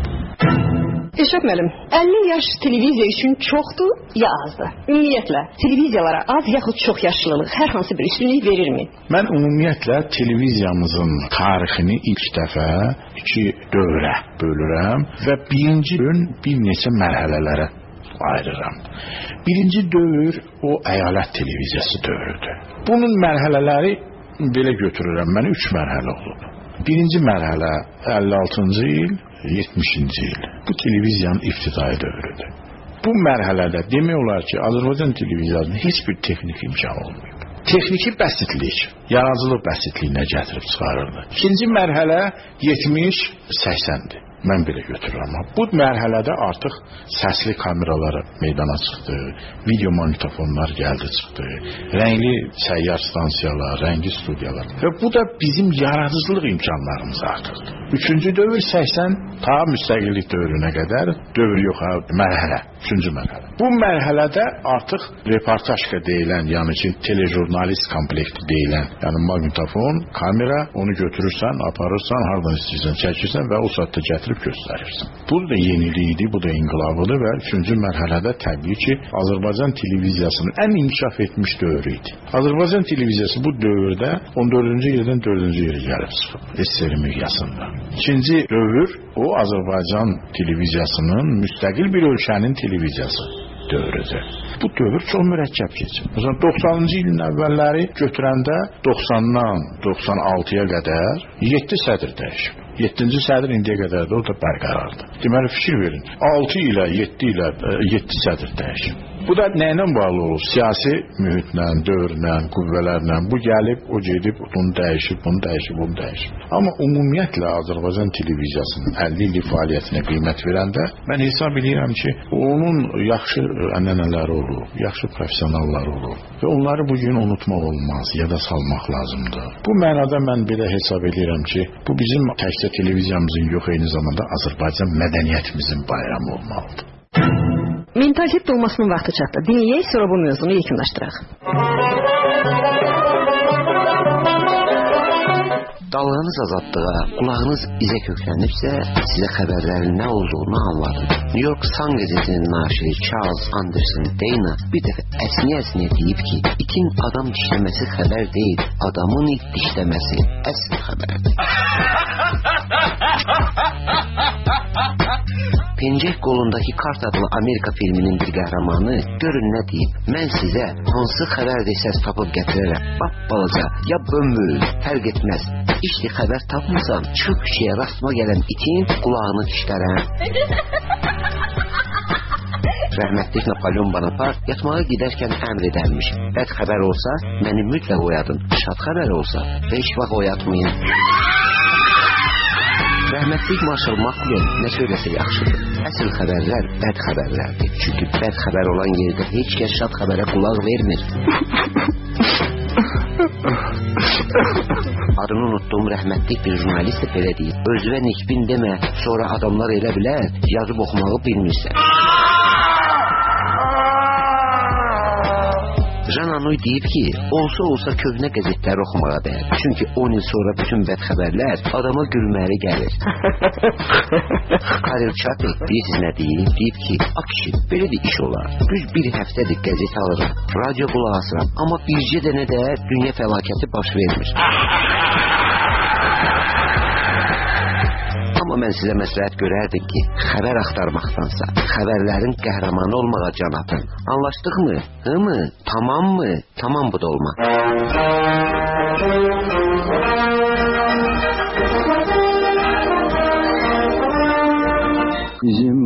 Eşrəf müəllim, əlli yaş televiziya üçün çoxdur, ya azdır? Ümumiyyətlə, televiziyalara az yaxud çox yaşlılıq hər hansı bir üstünlük verirmi? Mən ümumiyyətlə televiziyamızın tarixini ilk dəfə iki dövrə bölürəm və birinci gün bir neçə mərhələlərə ayırıram. Birinci dövr o əyalət televiziyası dövrüdür. Bunun mərhələləri belə götürürəm, mən üç mərhələ olub. Birinci mərhələ əlli altıncı il, yetmişinci il. Bu televiziyanın iftidai dövrüdür. Bu mərhələdə demək olar ki, Azərbaycan televiziyasının heç bir texnik imkanı olmayıb. Texniki bəsitlik, yaradıcılıq bəsitliyinə gətirib çıxarırdı. İkinci mərhələ yetmiş səksəndir. Mən belə götürürəm. Bu mərhələdə artıq səsli kameralar meydana çıxdı, video magnitofonlar gəldi çıxdı, rəngli səyyar stansiyalar, rəngli studiyalar və bu da bizim yaradıcılıq imkanlarımızı artırdı. Üçüncü dövr səksən ta müstəqillik dövrünə qədər, dövr yox, mərhələ, üçüncü mərhələ. Bu mərhələdə artıq reportajka deyilən, yəni ki, telejurnalist komplekti deyilən, yəni magnitofon, kamera, onu götürürsən, aparırsan, hardan istəyirsən, çəkirsən və o saatda gətirib göstərirsən. Bu da yenilikdi, bu da inqilabıdır və üçüncü mərhələdə təbii ki, Azərbaycan televiziyasının ən inkişaf etmiş dövrü idi. Azərbaycan televiziyası bu dövrdə on dördüncü yerdən dördüncü yerə gəlib çıxıb, S S R miqyasında. İkinci dövr o Azərbaycan televiziyasının müstəqil bir ölkənin televiziyası dövrüdür. Bu dövr çox mürəkkəb keçib. Məsələn, doxsanıncı ilin əvvəlləri götürəndə doxsandan doxsan altıya qədər yeddi sədr dəyişib. yeddinci sədr indiyə qədər də o da bərqərardır. Deməli, fikir verin. altı ilə yeddi ilə yeddi sədr dəyişib. Bu da nə ilə bağlı olur? Siyasi mühitlə, dövrlə, qüvvələrlə. Bu gəlib, o gedib, bunu dəyişib, bunu dəyişib, bunu dəyişib. Amma ümumiyyətlə Azərbaycan televiziyasının əlli illik fəaliyyətinə qiymət verəndə mən hesab edirəm ki, onun yaxşı ənənələri olur, yaxşı professionalları olur və onları bugün unutmaq olmaz, yada salmaq lazımdır. Bu mənada mən belə hesab edirəm ki, bu bizim təkcə televiziyamızın yox, eyni zamanda Azərbaycan mədəniyyətimizin bayramı olmalıdır. Mentalitet dolmasının vaxtı çatdı. Dinləyək, sonra bu mövzunu yekunlaşdıraq. Dalğanız azadlığa, qulağınız izə köklənibsə, sizə xəbərlərin nə olduğunu anladım. New York Sun qəzetinin naşiri Charles Anderson Dana bir dəfə əsniyə-əsniyə deyib ki, itin adam dişləməsi xəbər deyil, adamın it dişləməsi əsl xəbərdir. Pencək qolundakı Kart adlı Amerika filminin bir qəhrəmanı görün nə deyib. Mən sizə hansı xəbər desəz tapıb gətirərəm. Bap balaca, ya bömbül, fərq etməz. İşte xəbər tapmısan, çıx kişiyə rastıma gələn itin qulağını dişlərəm. Rəhmətlik Napolyon Bonaparte yatmağa gedərkən əmr edərmiş. Bəd xəbər olsa, məni mütləq oyadın. Şad xəbər olsa, heç vaxt oyatmayın. Rəhmətlik Marshal McLuhan nə söyləsə yaxşıdır. Əsl xəbərlər bəd xəbərlərdir. Çünki bəd xəbər olan yerdə heç kəs şad xəbərə qulaq vermir. Adını unutduğum rəhmətlik bir jurnalist də belə deyib. Özünə nikbin demə, sonra adamlar elə bilər, yazıb oxumağı bilmirsən. Jean Anouilh deyib ki, olsa-olsa köhnə qəzetləri oxumağa dəyər. Çünki on il sonra bütün bəd xəbərlər adama gülməli gəlir. Karel Çapek bilirsiniz nə deyib? Deyib ki, akşin, belə də iş olar. Düz bir həftədir qəzet alırım, radio qulaq asıram, amma bircə dənə də dünya fəlakəti baş vermir. Amma Amma mən sizə məsləhət görərdim ki, xəbər axtarmaqdansa, xəbərlərin qəhrəmanı olmağa can atın. Anlaşdıqmı? Hı mı? Tamam mı? Tamam bu da olma. Bizim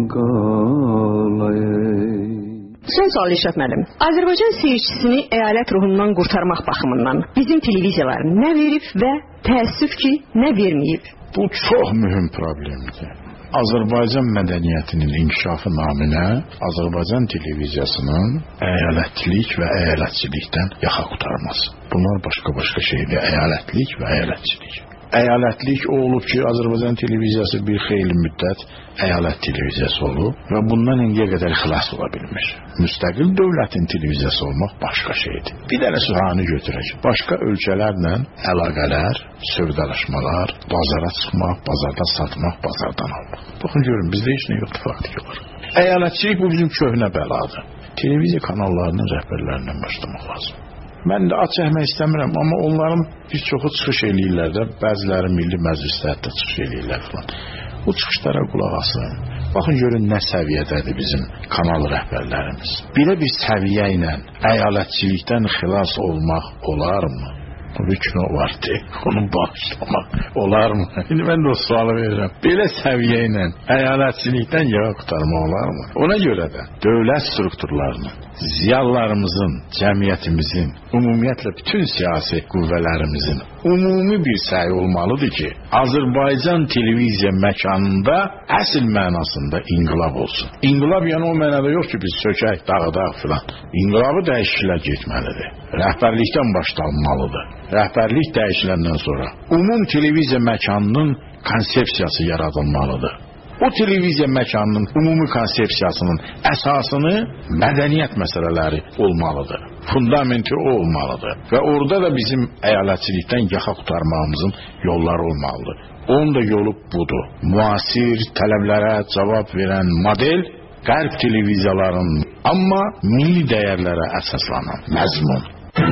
qalayı. Son sual İrşad müəllim. Azərbaycan seyircisini əyalət ruhundan qurtarmaq baxımından bizim televiziyalar nə verib və təəssüf ki, nə verməyib? Bu çox mühüm problemdir. Azərbaycan mədəniyyətinin inkişafı naminə Azərbaycan televiziyasının əyalətçilik və əyalətçilikdən yaxa qurtarması. Bunlar başqa-başqa şeydir. Əyalətlik və əyalətçilik. Əyalətlik o olub ki, Azərbaycan televiziyası bir xeyli müddət əyalət televiziyası olub və bundan indiyə qədər xilas ola bilmiş. Müstəqil dövlətin televiziyası olmaq başqa şeydir. Bir dənə suhanı götürək. Başqa ölkələrlə əlaqələr, sövdələşmələr, bazara çıxmaq, bazarda satmaq, bazardan almaq. Baxın görün, bizdə heç nə yoxdur faktik olaraq. Əyalətçilik bu bizim köhnə bəladır. Televiziya kanallarının rəhbərlərindən başlamaq lazım. Mən də ad çəkmək istəmirəm, amma onların bir çoxu çıxış eləyirlər də, bəziləri milli məclisdə hətta çıxış eləyirlər falan. Bu çıxışlara qulaq asın. Baxın görün nə səviyyədədir bizim kanal rəhbərlərimiz. Belə bir səviyyə ilə əyalətçilikdən xilas olmaq olarmı? Bir kino vardı, onu bağışlamaq olarmı? İndi mən də o sualı verirəm. Belə səviyyə ilə əyalətçilikdən yağa qurtarmaq olarmı? Ona görə də dövlət strukturlarının, ziyalılarımızın, cəmiyyətimizin, ümumiyyətlə bütün siyasi qüvvələrimizin ümumi bir səy olmalıdır ki, Azərbaycan televiziya məkanında əsl mənasında inqilab olsun. İnqilab yəni o mənada yox ki, biz sökək, dağıdaq filan. İnqilabı dəyişikliklər getməlidir. Rəhbərlikdən başlanmalıdır. Rəhbərlik dəyişiləndən sonra ümum televiziya məkanının konsepsiyası yaradılmalıdır. O televiziya məkanının ümumi konsepsiyasının əsasını mədəniyyət məsələləri olmalıdır. Fundamenti o olmalıdır. Və orada da bizim əyalətçilikdən yaxa qurtarmağımızın yolları olmalıdır. Onun da yolu budur. Müasir tələblərə cavab verən model qərb televiziyalarının, amma milli dəyərlərə əsaslanan məzmun.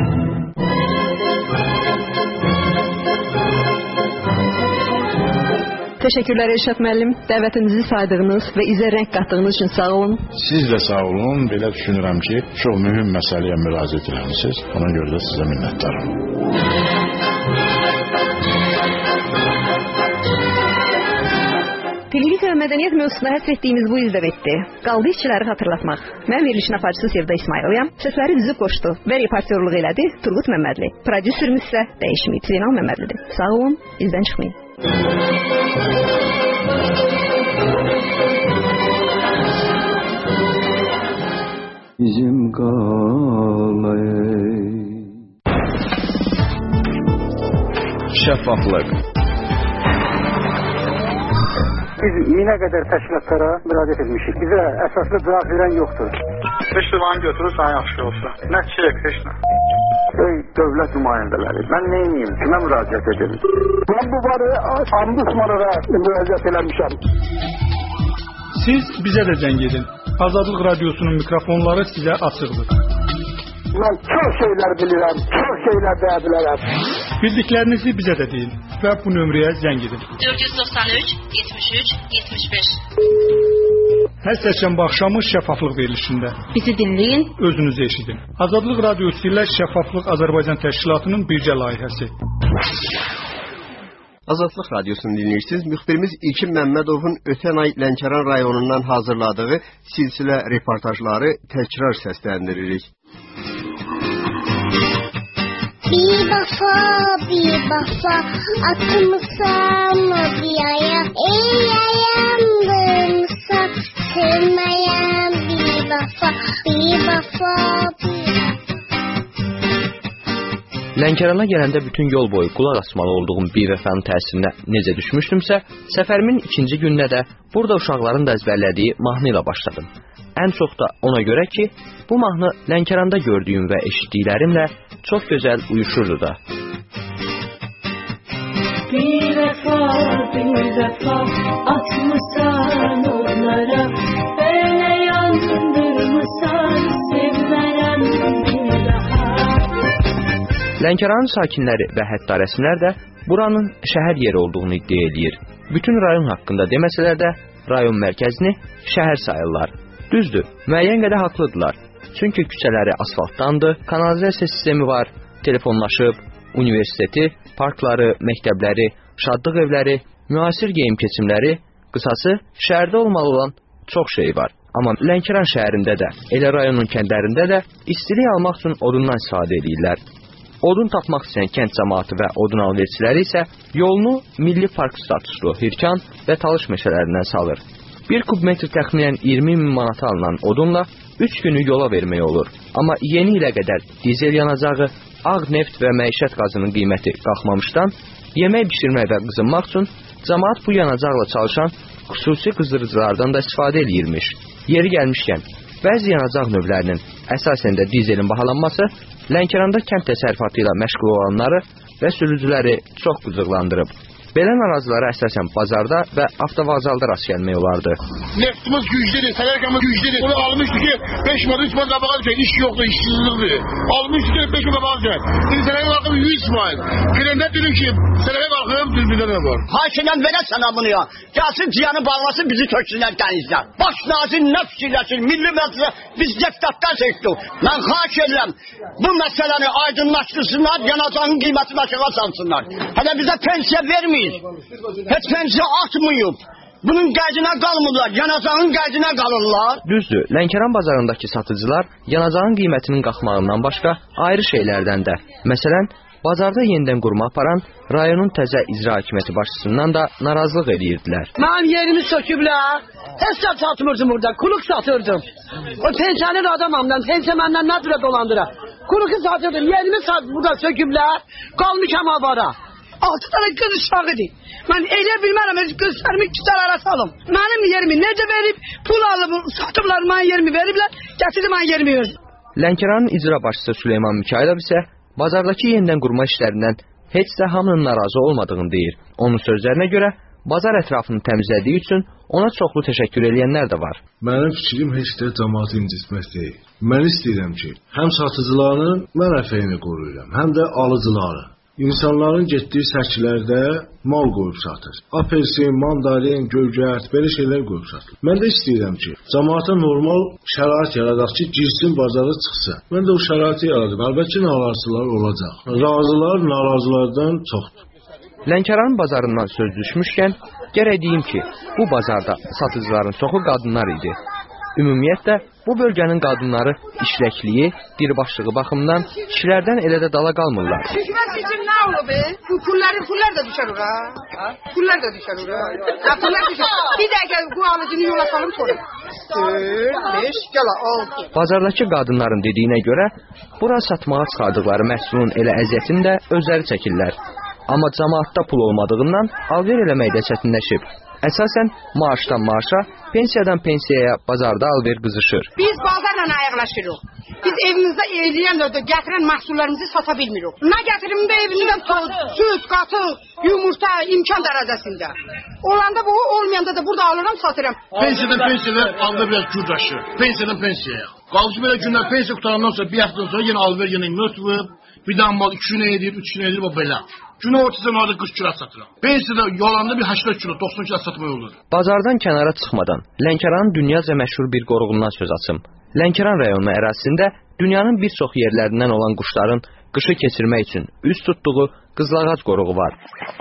Təşəkkürlər İrşad müəllim. Dəvətinizi saydığınız və izə rəng qatdığınız üçün sağ olun. Siz də sağ olun. Belə düşünürəm ki, çox mühüm məsələyə müraciət etmisiniz. Ona görə də sizə minnətdaram. Televiziya və mədəniyyət mövzusunda həsr etdiyimiz bu izdə bitdi. Qaldı işçiləri xatırlatmaq. Mən verilişin aparıcısı Sevda İsmayılovayam. Səsləri düzüb qoşdu və reportyorluq elədi Turgut Məmmədli. Prodüserimiz isə dəyişməyib Zeynal Məmmədlidir. Sağ olun, izdən çıxmayın. Bizim qalayı. Şəffaflıq. Biz minə qədər təşkilatlara müraciət etmişik. Bizə əsaslı cavab verən yoxdur. Beş limanı götürür, sana yaxşı olsa. Nəticə yox, heç nə. Ey dövlət nümayəndələri, mən neyiniyim, kimə müraciət edim? Mən bu barədə ombudsmana da müraciət eləmişəm. Siz bizə də zəng edin. Azadlıq Radiosunun mikrofonları sizə açıqdır. Mən çox şeylər bilirəm, çox şeylər deyə bilərəm. Bildiklərinizi bizə də deyin və bu nömrəyə zəng edin. dörd yüz doxsan üç, yetmiş üç, yetmiş beş. Hər sərşənbə axşamı şəffaflıq verilişində. Bizi dinləyin, özünüzü eşidin. Azadlıq Radiosu ilə Şəffaflıq Azərbaycan Təşkilatının birgə layihəsi. Azadlıq Radiosunu dinləyirsiniz. Müxbirimiz İlkin Məmmədovun ötən ay Lənkəran rayonundan hazırladığı silsilə reportajları təkrar səsləndiririk. Bir bafa, bir bafa, atmışam bir aya, ey ayağımdırmışam, sevməyəm bir bafa, bir bafa, bir Lənkərana gələndə bütün yol boyu qulaq asmalı olduğum bir vəfanın təsirinə necə düşmüşdümsə, səfərimin ikinci gününə də burada uşaqların da əzbərlədiyi mahnı ilə başladım. Ən çox da ona görə ki, bu mahnı Lənkəranda gördüyüm və eşitdiklərimlə çox gözəl uyuşurdu da. Bir vəfa, bir vəfa, atmışsan onlara, belə yandırmışsan, sevmərəm bir daha. Lənkəranın sakinləri və hətta rəsmlər də buranın şəhər yeri olduğunu iddia edir. bütün rayon haqqında deməsələr də, rayon mərkəzini şəhər sayırlar. Düzdür, müəyyən qədər haqlıdırlar. Çünki küçələri asfaltdandır, kanalizasiya sistemi var, telefonlaşıb, universiteti, parkları, məktəbləri, şadlıq evləri, müasir geyim keçimləri, qısası şəhərdə olmalı olan çox şey var. Amma Lənkəran şəhərində də, elə rayonun kəndlərində də istilik almaq üçün odundan istifadə edirlər. Odun tapmaq istəyən kənd cəmaatı və odun alverçiləri isə yolunu milli park statuslu Hirkan və Talış meşələrindən salır. Bir kubmetr təxminən iyirmi min manata alınan odunla üç günü yola vermək olur. Amma yeni ilə qədər dizel yanacağı, ağ neft və məişət qazının qiyməti qalxmamışdan, yemək bişirmək və qızınmaq üçün cəmaat bu yanacaqla çalışan xüsusi qızdırıcılardan da istifadə edirmiş. Yeri gəlmişkən, bəzi yanacaq növlərinin, əsasən də dizelin bahalanması, Lənkəranda kənd təsərrüfatı ilə məşğul olanları və sürücüləri çox qıcıqlandırıb. Belə narazılara əsasən bazarda və avtovağzalda rast gəlmək olardı. Neftimiz güclüdür, sərərkəmiz güclüdür. Onu almışdı ki, beş manat, üç manat qabağa düşək, iş yoxdur, işsizlikdir. Almışdı ki, beş manat qabağa düşək. Şimdi sərərkə qalxıb yüz İsmail. Girəndə dedim ki, sərərkə qalxıb düzbüdə nə var? Hakimdən verəsən ha bunu ya. Gəlsin ciyanı bağlasın, bizi töksünlər dənizlər. Baş nazir nə fikirləsin, milli məclisə biz deputatlar seçdik. Mən xahiş edirəm, bu məsələni aydınlaşdırsınlar, yanacağın qiymətini aşağı salsınlar. Hələ bizə pensiya vermir. Heç pensiya atmayıb. Bunun qaydına qalmırlar, yanacağın qaydına qalırlar. Düzdür, Lənkəran bazarındakı satıcılar yanacağın qiymətinin qalxmağından başqa ayrı şeylərdən də, məsələn, bazarda yenidən qurma aparan rayonun təzə icra hakimiyyəti başçısından da narazılıq edirdilər. Mənim yerimi söküblər, heç də satmırdım burada, kuluk satırdım. O pensioner adamam ben, pensiya məndən nə dürə dolandıra. Kuluku satırdım, yerimi sat burada söküblər, qalmışam avara. Altı tane kız uşağı idi. Ben elə bilmərəm, gözlərimi küçəl ara salım. Mənim yerimi necə verib, pul alıb, satıblar, mənim yerimi veriblər, gətirdim mənim yerimi verdim. Lənkəranın icra başçısı Süleyman Mikailov isə bazardakı yenidən qurma işlərindən heç də hamının narazı olmadığını deyir. Onun sözlərinə görə, bazar ətrafını təmizlədiyi üçün ona çoxlu təşəkkür edənlər də var. Mənim fikrim heç də cəmaatı incitmək deyil. Mən istəyirəm ki, həm satıcıların mənafeyini qoruyuram, həm də alıcıları. İnsanların getdiyi səkilərdə mal qoyub satır. Apelsin, mandarin, gölgət, belə şeylər qoyub satır. Mən də istəyirəm ki, cəmaata normal şərait yaradaq ki, girsin, bazara çıxsın. Mən də o şəraiti yaradım. Əlbəttə ki, narazılar olacaq. Razılar narazılardan çoxdur. Lənkəranın bazarından söz düşmüşkən, gərək deyim ki, bu bazarda satıcıların çoxu qadınlar idi. Ümumiyyətlə, bu bölgənin qadınları işləkliyi, dirbaşlığı baxımından kişilərdən elə də dala qalmırlar. Hükümət bizim nə olub? Bu pulları, pullar da düşər ora. Pullar da düşər ora. Pullar düşər. Bir dəqiqə bu alıcını yola salım sonra. dörd, beş, gəl al. Bazardakı qadınların dediyinə görə, bura satmağa çıxardıqları məhsulun elə əziyyətini də özləri çəkirlər. Amma cəmaatda pul olmadığından alver eləməkdə çətinləşib. Əsasən maaşdan maaşa, pensiyadan pensiyaya bazarda alver qızışır. Biz bazarla ayaqlaşırıq. Biz evimizdə eləyən, gətirən məhsullarımızı sata bilmirik. Nə gətirim də evimizdən süt, qatıq, yumurta, imkan dərəcəsində. Olanda bu, olmayanda da burada alıram, satıram. Pensiyadan pensiyaya aldı biraz gürdaşı. Pensiyadan pensiyaya. Qalcı belə günlər pensiya qutarından sonra bir haftadan sonra yenə alver yenə nötvüb. Bir daha mal iki günə edir, üç günə edir, o belə. Günə ortasından orada qırx kilo satıram. Pensiyada yolanda bir səksən kilo, doxsan kilo satmaq olur. Bazardan kənara çıxmadan Lənkəranın dünyaca məşhur bir qoruğundan söz açım. Lənkəran rayonu ərazisində dünyanın bir çox yerlərindən olan quşların qışı keçirmək üçün üz tutduğu qızılağac qoruğu var.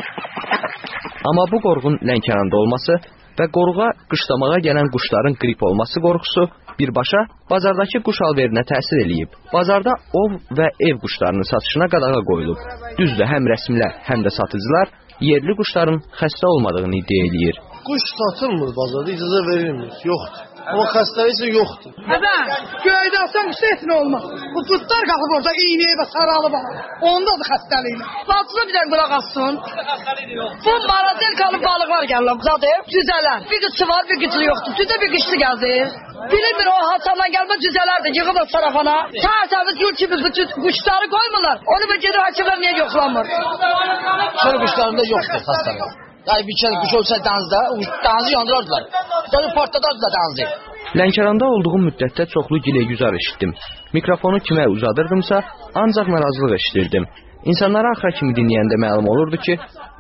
Amma bu qoruğun Lənkəranda olması və qoruğa qışlamağa gələn quşların qrip olması qorxusu birbaşa bazardakı quş alverinə təsir eləyib. Bazarda ov və ev quşlarının satışına qadağa qoyulub. Düzdür, həm rəsmilər, həm də satıcılar yerli quşların xəstə olmadığını iddia eləyir. Quş satılmır bazarda, icazə verilmir, yoxdur. Amma xəstəlik isə yoxdur. Həbən, göydə olsan işləsin olmaz. Bu putlar qalıb orada iynəyə və saralı var. Ondadır xəstəliklə. Latsıza bir dənə qulaq assın. Bu marazelkalı balıqlar gəlirlər, zadır, cüzələr. Bir qıçı var, bir qıçı yoxdur. Cüzə bir qıçlı gəzir. Bilir o hasandan gəlmə cüzələr də yığılır sarafana. Tərtəmiz yurt kimi quşları qoymurlar. Onu bir gedir hakimlər niyə yoxlanmır? Şöyle quşlarında yoxdur xəstəlik. Yani bir kere kuş olsa dənizdə, dənizi yandırardılar. Yani partladardılar dənizi. Lənkəranda olduğum müddətdə çoxlu gilə-güzar eşitdim. Mikrofonu kimə uzadırdımsa, ancaq narazılıq eşitirdim. İnsanlara axıra kimi dinləyəndə məlum olurdu ki,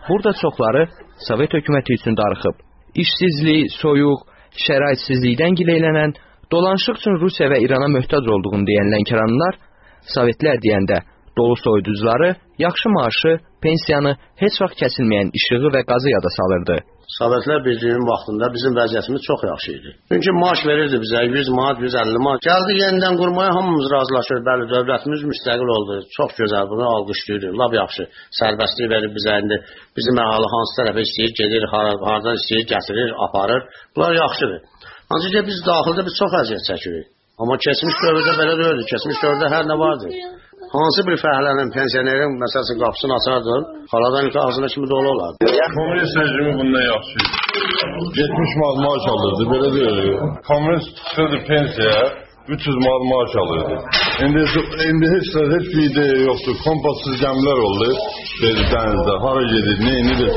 Burada çoxları Sovet hökuməti üçün darıxıb. İşsizlik, soyuq, şəraitsizlikdən gileylənən, dolanışıq üçün Rusiya və İrana möhtac olduğunu deyən Lənkəranlılar, Sovetlər deyəndə dolu soyuducuları, yaxşı maaşı, pensiyanı, heç vaxt kəsilməyən işığı və qazı yada salırdı. Sovetlər Birliyinin vaxtında bizim vəziyyətimiz çox yaxşı idi. Çünki maaş verirdi bizə yüz manat, yüz əlli manat. Gəldi yenidən qurmaya hamımız razılaşır. Bəli, dövlətimiz müstəqil oldu. Çox gözəl, bunu alqışlayırıq. Lap yaxşı. Sərbəstlik verir bizə indi. Bizim əhali hansı tərəfə istəyir, gedir, hardan istəyir, gətirir, aparır. Bunlar yaxşıdır. Ancaq biz daxildə biz çox əziyyət çəkirik. Amma keçmiş dövrdə belə deyildi. Keçmiş dövrdə hər nə vardı. Hansı bir fəhlənin, pensionerin məsələn qapısını açardın, xaladan ilk ağzına kimi dolu olardı. Komünist rejimi bundan yaxşı idi. yetmiş manat maaş alırdı, belə deyil. Komünist çıxırdı pensiyaya, üç yüz manat maaş alırdı. İndi, indi heç, heç bir ideya yoxdur. Kompassız gəmilər oldu dənizdə. Hara gedir, neyini də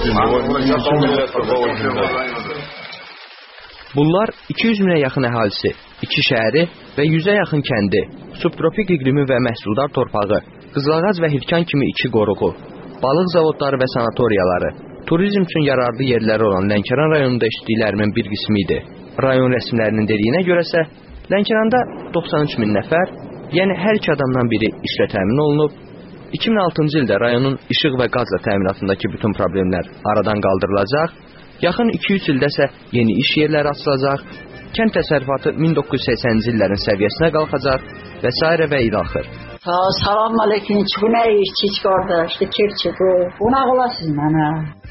bilmir. Bunlar iki yüz minə yaxın əhalisi, iki şəhəri və yüzə yaxın kəndi, subtropik iqlimi və məhsuldar torpağı, qızılağac və hirkan kimi iki qoruğu, balıq zavodları və sanatoriyaları, turizm üçün yararlı yerləri olan Lənkəran rayonunda eşitdiklərimin bir qismi idi. Rayon rəsmilərinin dediyinə görəsə, Lənkəranda doxsan üç min nəfər, yəni hər iki adamdan biri işlə təmin olunub. iki min altıncı ildə rayonun işıq və qazla təminatındakı bütün problemlər aradan qaldırılacaq. Yaxın iki üç ildə isə yeni iş yerləri açılacaq, kənd təsərrüfatı min doqquz yüz səksəninci illərin səviyyəsinə qalxacaq və s. və ilaxır. Salam aleyküm, bu nə iş, çiç qardaş, işte kirçi bu, buna olasınız mənə.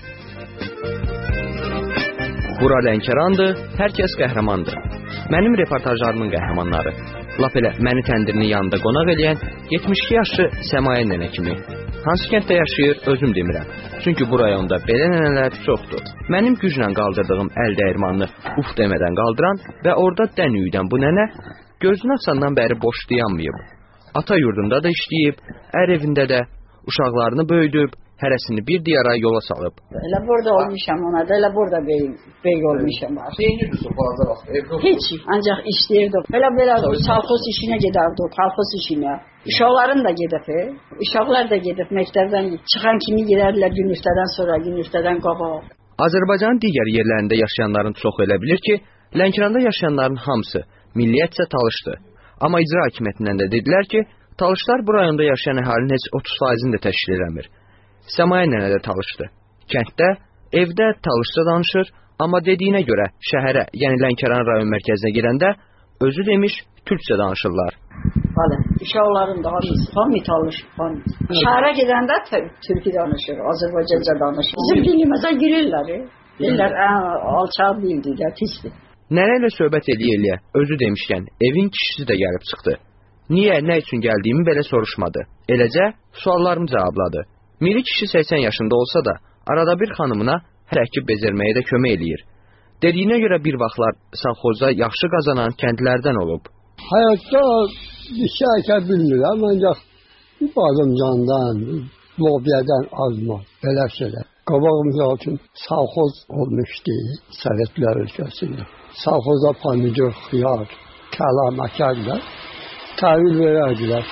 Bura Lənkərandır, hər kəs qəhrəmandır. Mənim reportajlarımın qəhrəmanları. Lap elə məni təndirinin yanında qonaq eləyən yetmiş iki yaşlı Səmayə nənə kimi. Hansı kənddə yaşayır, özüm demirəm. Çünki bu rayonda belə nənələr çoxdur. Mənim güclə qaldırdığım əl dəyirmanını uf demədən qaldıran və orada dən üyüdən bu nənə gözünü açandan bəri boş dayanmayıb. Ata yurdunda da işləyib, ər evində də uşaqlarını böyüdüb, hərəsini bir diyara yola salıb. Elə burada olmuşam ona da, elə burada bey, bey olmuşam. Hiç, ancaq işləyirdim. Elə belə salxoz işinə gedərdi, kalxoz işinə. Uşaqlarım da gedib, uşaqlar da gedib məktəbdən çıxan kimi girərlər gündüzdən sonra, gündüzdən qabaq. Azərbaycanın digər yerlərində yaşayanların çoxu elə bilir ki, Lənkəranda yaşayanların hamısı milliyyətcə talışdı. Amma icra hakimiyyətindən də dedilər ki, talışlar bu rayonda yaşayan əhalinin heç otuz faizini də təşkil eləmir. Səmayə nənə də talışdı. Kənddə, evdə talışca danışır, amma dediyinə görə şəhərə, yəni Lənkəran rayon mərkəzinə girəndə özü demiş, türkçə danışırlar. Bəli, uşaqların da hamısı, hamı talışır. Şəhərə gedəndə türkü danışır, Azərbaycanca danışır. Bizim dilimizə girirlər, deyirlər, alçaq bildirlər, pisdir. Nənə ilə söhbət eləyə-eləyə, özü demişkən, evin kişisi də gəlib çıxdı. Niyə, nə üçün gəldiyimi belə soruşmadı. Eləcə, suallarımı cavabladı. Miri kişi səksən yaşında olsa da, arada bir xanımına tərkib bezərməyə də kömək eləyir. Dediyinə görə bir vaxtlar savxozda yaxşı qazanan kəndlərdən olub. Həyatda bir şey əkə bilmirəm, ancaq bir badımcandan, lobiyadan azmaq, belə şeylər. Qabağımıza üçün savxoz olmuşdu Sovetlər ölkəsində. Savxozda pomidor, xiyar, kəlam əkərlər, təhvil verərdilər.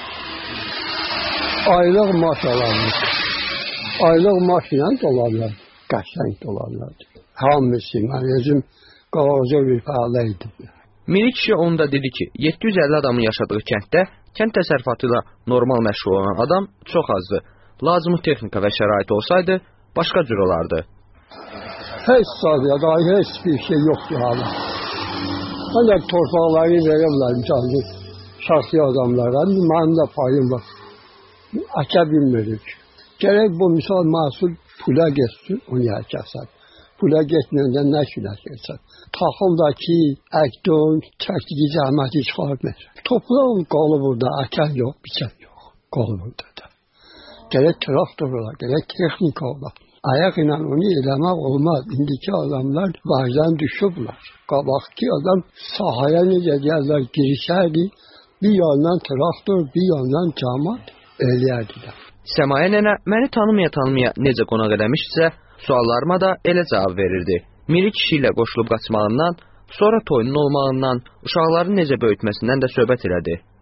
Aylıq maaş alarmış. Aylıq maaşla dolarlar, qəşəng dolarlardı. Hamısı, mən özüm qavaca bir pahalı idim. Miri kişi onda dedi ki, yeddi yüz əlli adamın yaşadığı kənddə kənd təsərrüfatı ilə normal məşğul olan adam çox azdır. Lazımı texnika və şərait olsaydı, başqa cür olardı. Heç sadiyada, heç bir şey yoxdur hala. Ancaq torpaqları verirlər, müsaadə, şəxsi adamlara, mənim də payım var. Əkə bilmirik. Gərək bu misal mahsul pula geçsin, onu əkəsən. Pula getməyəndə nə üçün əkəsən? Taxıldakı əkdon, çəkdiyi zəhməti çıxarmır. Toprağın qolu burada, əkən yox, biçən yox. Qolu burada da. Gərək traktor olar, gərək texnika olar. Ayaq ilə onu eləmək olmaz. İndiki adamlar başdan düşüblər. Qabaqki adam sahaya necə gəlirlər, girişərdi. Bir yandan traktor, bir yandan cəmat eləyərdilər. Səmayə nənə məni tanımaya-tanımaya necə qonaq eləmişsə, suallarıma da elə cavab verirdi. Miri kişi ilə qoşulub qaçmağından, sonra toyunun olmağından, uşaqların necə böyütməsindən də söhbət elədi.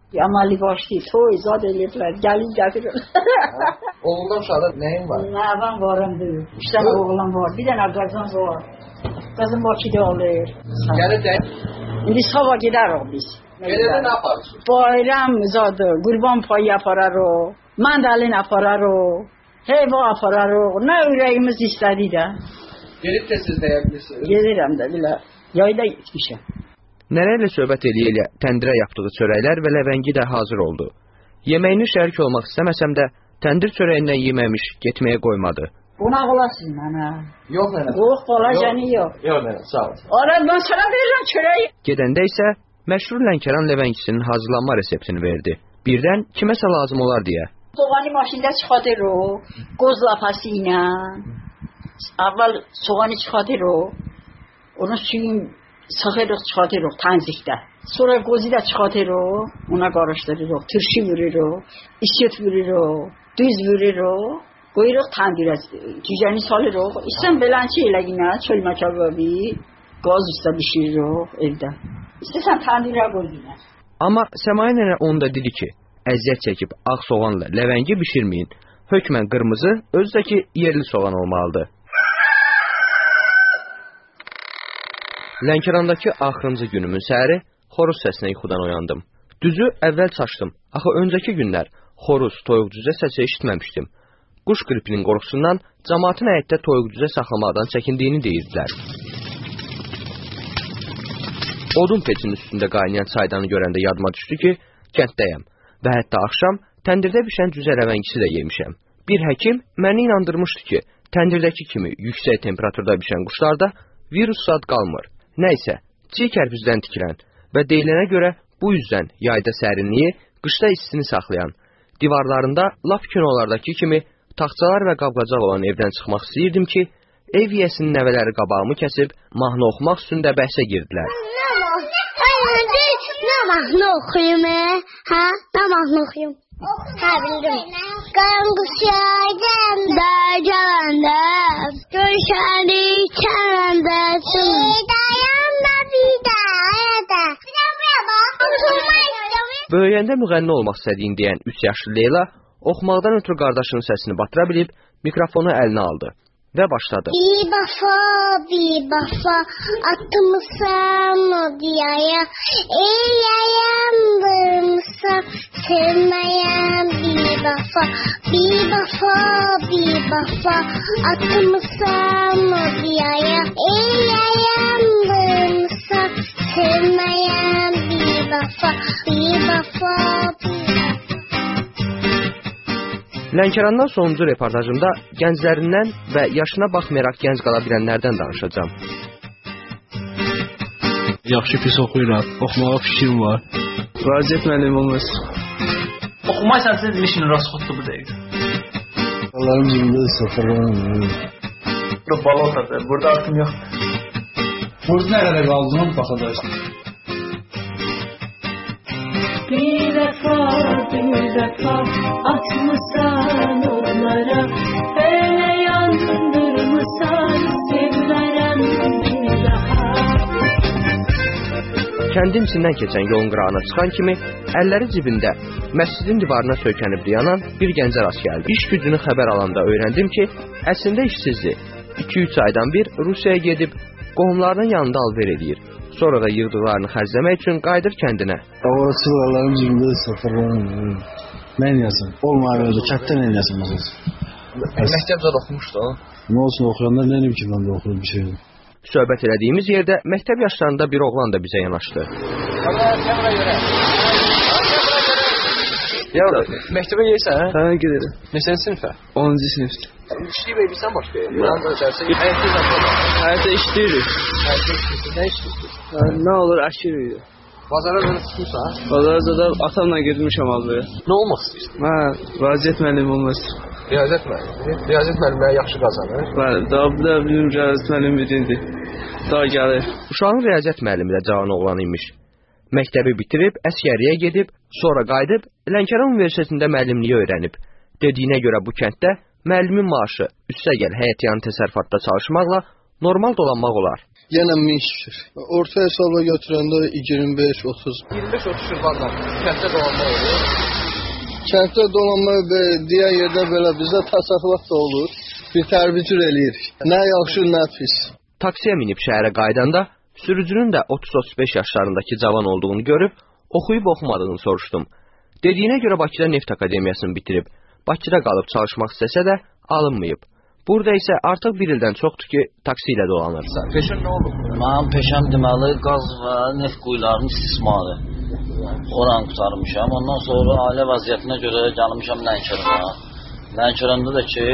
Əməli başlayır, toy zad eləyirlər, gəlin gətirir. Oğuldan uşaqda nəyin var? Nəvəm varımdır, üç dənə oğlan var, bir dənə qazan var. Qazın Bakıda olur. Gəlir də? İndi sabah gedərik biz. Gedəndə nə yaparsın? Bayram zadı, qurban payı apararıq, mandalin apararıq, heyva apararıq, nə ürəyimiz istədi də. Gedib də siz deyə bilirsiniz? Gedirəm də, bilə, yayda gitmişəm. Nənə ilə söhbət eləyə-elə təndirə yapdığı çörəklər və ləvəngi də hazır oldu. Yeməyini şərik olmaq istəməsəm də, təndir çörəyindən yeməmiş getməyə qoymadı. Qonaq olasın mənə. Yox nənə. Yox, balacəni yox. Yox nənə, sağ ol. Ara, mən sənə verirəm çörəyi. Gedəndə isə məşhur Lənkəran ləvəngisinin hazırlanma reseptini verdi. Birdən kiməsə lazım olar deyə. Soğanı maşında çıxartırıq, qoz lapası ilə. Əvvəl soğanı çıxartırıq, onun suyunu sıxırıq, çıxartırıq tənzikdə. Sonra qozu da çıxartırıq, ona qarışdırırıq, turşu vururuq, isot vururuq, düz vururuq, qoyuruq təndirə, cücəni salırıq. İstən belənçi elə yine, çölmə kebabı, qaz üstə bişiririk evdə. İstəsən təndirə qoy yine. Amma Səmayə nənə onda dedi ki, əziyyət çəkib ağ soğanla ləvəngi bişirməyin, hökmən qırmızı, özü də ki, yerli soğan olmalıdır. Lənkərandakı axırıncı günümün səhəri xoruz səsinə yuxudan oyandım. Düzü əvvəl çaşdım. Axı öncəki günlər xoruz, toyuq cüzə səsi eşitməmişdim. Quş qripinin qorxusundan cəmaatın həyətdə toyuq cüzə saxlamaqdan çəkindiyini deyirdilər. Odun peçinin üstündə qaynayan çaydanı görəndə yadıma düşdü ki, kənddəyəm və hətta axşam təndirdə bişən cüzə rəvəngisi də yemişəm. Bir həkim məni inandırmışdı ki, təndirdəki kimi yüksək temperaturda bişən quşlarda virus zad qalmır. Nəysə, çiğ kərpizdən tikilən və deyilənə görə bu yüzdən yayda sərinliyi, qışda istini saxlayan, divarlarında lap kinolardakı kimi taxtalar və qab-qacaq olan evdən çıxmaq istəyirdim ki, ev yiyəsinin nəvələri qabağımı kəsib mahnı oxumaq üstündə bəhsə girdilər. Nə mahnı oxuyum, hə? Nə mahnı oxuyum? Hə, bildim. Qaranquşaydım da gələndə, görüşərik kələndə, dayanma bir dayada. Böyüyəndə müğənni olmaq istədiyin deyən üç yaşlı Leyla, oxumaqdan ötürü qardaşının səsini batıra bilib, mikrofonu əlinə aldı və başladı. Bir bafa, bir bafa, atmışam o diyaya, ey yayandırmışam, sevməyəm bir bafa, bir bafa, bir bafa, atmışam o diyaya, ey yayandırmışam, sevməyəm bir bafa, bir bafa, bir bafa. Lənkərandan sonuncu reportajımda gənclərindən və yaşına baxmayaraq gənc qala bilənlərdən danışacağım. Yaxşı pis oxuyuram, oxumağa fikrim var. Vaziyet müəllim olmaz. Oxumaysan siz işin rasxotlu bu deyil. Allah'ım cimde sıfırlanır. Burada balotadır, burada artım yoxdur. Burada nə qədər qaldığını baxacaqsın. Bir defa, bir defa atmışsan onlara, hele yandırmışsan sevmərəm bir daha. Kəndin içindən keçən yolun qırağına çıxan kimi, əlləri cibində, məscidin divarına söykənib dayanan bir gəncə rast gəldi. İş gücünü xəbər alanda öyrəndim ki, əslində işsizdir. iki üç aydan bir Rusiyaya gedib, qohumlarının yanında alver edir. Sonra da yığdıqlarını xərcləmək üçün qayıdır kəndinə. Avaraçılarların cibində sıfırlanır. Nə eləyəsin? Olmayır öyle, kətdən eləyəsin məsəl. Məktəb zad oxumuşdu o. Nə olsun oxuyanlar, nə eləyim ki, mən də oxuyum bir şey. Söhbət elədiyimiz yerdə məktəb yaşlarında bir oğlan da bizə yanaşdı. Yavrum, məktəbə gelirsən, hə? Hə, gelirim. Neçənci sinifə? onuncu sinif. İşləyib bilsən başqa yer. Həyətdə işləyirik. Həyətdə işləyirsən, nə işləyirsən? Nə olur, əşiririk. Bazara böyle tutmuşsan? Bazara da atamla girmişəm aldıya. Nə olmaq istəyirsən? Hə, vaziyet müəllimi olmaq Riyazət müəllimi? Riyazət müəllimləri yaxşı qazanır. Bəli, daha bir də bizim riyazət müəllimi birindir. Daha gəlir. Uşağın riyazət müəllimi də cavan oğlan imiş. Məktəbi bitirib, əsgəriyə gedib, sonra qayıdıb, Lənkəran Universitetində müəllimliyi öyrənib. Dediyinə görə bu kənddə müəllimin maaşı, üstəgəl həyətyanı təsərrüfatda çalışmaqla normal dolanmaq olar. Yenə min şükür. Orta hesabla götürəndə iyirmi beş otuz. iyirmi beş otuz şirvanlar. Kənddə dolanmaq olur. Kənddə dolanmaq digər yerdə belə bizdə təsərrüfat da olur. Bir tərbiyəcür eləyirik. Nə yaxşı, nə pis. Taksiyə minib şəhərə qaydanda sürücünün də otuz otuz beş yaşlarındakı cavan olduğunu görüb oxuyub oxumadığını soruşdum. Dediyinə görə Bakıda Neft Akademiyasını bitirib, Bakıda qalıb çalışmaq istəsə də alınmayıb. Burada isə artıq bir ildən çoxdur ki, taksi ilə dolanırsa. Peşin nə olub? Mənim peşəm deməli qaz və neft quyularının istismarı. Oran qutarmışam. Ondan sonra ailə vəziyyətinə görə gəlmişəm Lənkərana. Lənkəranda da ki,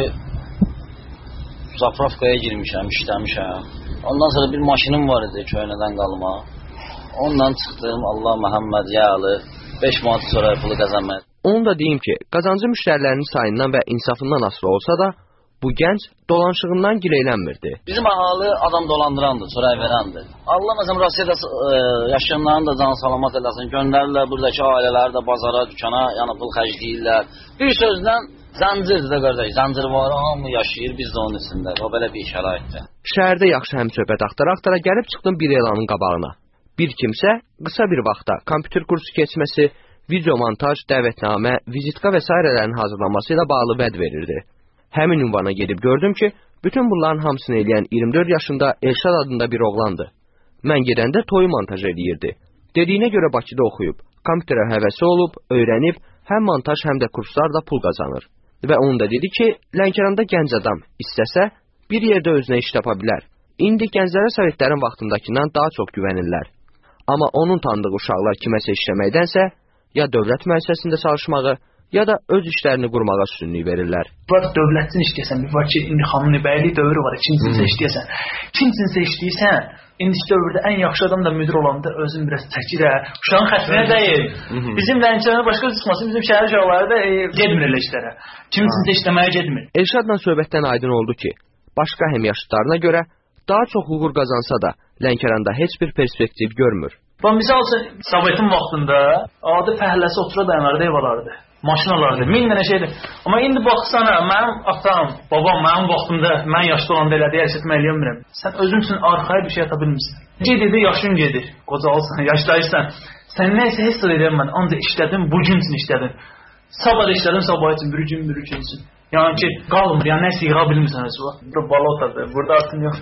zapravkaya girmişəm, işləmişəm. Ondan sonra bir maşınım var idi köynədən qalma. Ondan çıxdım, Allah Məhəmməd yəli, beş manat sonra pulu qazanmadı. Onu da deyim ki, qazancı müştərilərinin sayından və insafından asılı olsa da, bu gənc dolanışığından gileylənmirdi. Bizim ahali adam dolandırandır, çörək verəndir. Allah məsələn Rusiyada e, yaşayanların da can salamat eləsin. Göndərirlər buradakı ailələri də bazara, dükana, yəni pul xərcləyirlər. Bir sözlə zəncirdir də qardaş, zəncir var, hamı yaşayır, biz də onun içində. O belə bir şəraitdir. Şəhərdə yaxşı həmsöhbət axtara-axtara gəlib çıxdım bir elanın qabağına. Bir kimsə qısa bir vaxtda kompüter kursu keçməsi, video montaj, dəvətnamə, vizitka və sairələrin hazırlanması ilə bağlı vəd verirdi. Həmin ünvana gedib gördüm ki, bütün bunların hamısını eləyən iyirmi dörd yaşında Elşad adında bir oğlandı. Mən gedəndə toyu montaj eləyirdi. Dediyinə görə Bakıda oxuyub, kompüterə həvəsi olub, öyrənib, həm montaj, həm də kurslarla pul qazanır. Və onu da dedi ki, Lənkəranda gənc adam istəsə, bir yerdə özünə iş tapa bilər. İndi gənclərə Sovetlərin vaxtındakından daha çox güvənirlər. Amma onun tanıdığı uşaqlar kiməsə işləməkdənsə, ya dövlət müəssisəsində çalışmağı, ya da öz işlərini qurmağa üstünlük verirlər. Var dövlətin işləyəsən, bir var ki, indi xanun bəylik dövrü var, ikincinsə işləyəsən. İkincinsə işləyirsən, indiki dövrdə ən yaxşı adam da müdür olanda özün biraz çəkir, uşağın xətrinə deyil. Bizim Lənkərana başqa çıxmasın, bizim şəhər uşaqları da e, gedmir elə işlərə. Kimsinsə işləməyə gedmir. Elşadla söhbətdən aydın oldu ki, başqa həmyaşıdlarına görə daha çox uğur qazansa da Lənkəranda heç bir perspektiv görmür. Bax, misal üçün, Sovetin vaxtında adi fəhləsi otura dayanardı, ev alardı. Maşın alardı, min dənə şeydir. Amma indi baxsana, mənim atam, babam, mənim vaxtımda, mən yaşlı olanda elədi, əlçətmə eləyəmirəm. Sən özün üçün arxaya bir şey ata bilmirsən. Gedir, yaşın gedir, qocalsan, yaşlayırsan. Sən nəysə heç edəyəm mən, ancaq işlədim, bugün üçün işlədim. Sabah işlədim, sabah üçün, bir gün, bir gün üçün. Yəni ki, qalmır, yəni nəsə yığa bilmirsən özü var. Burada bala otardı, burada artım yox.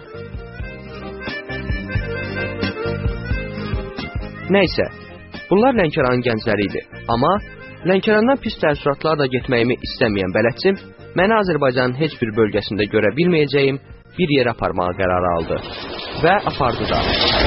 Nəysə, bunlar Lənkəranın gəncləri idi. Amma Lənkərandan pis təəssüratlarla getməyimi istəməyən bələdçim məni Azərbaycanın heç bir bölgəsində görə bilməyəcəyim bir yerə aparmağa qərar aldı. Və apardı da.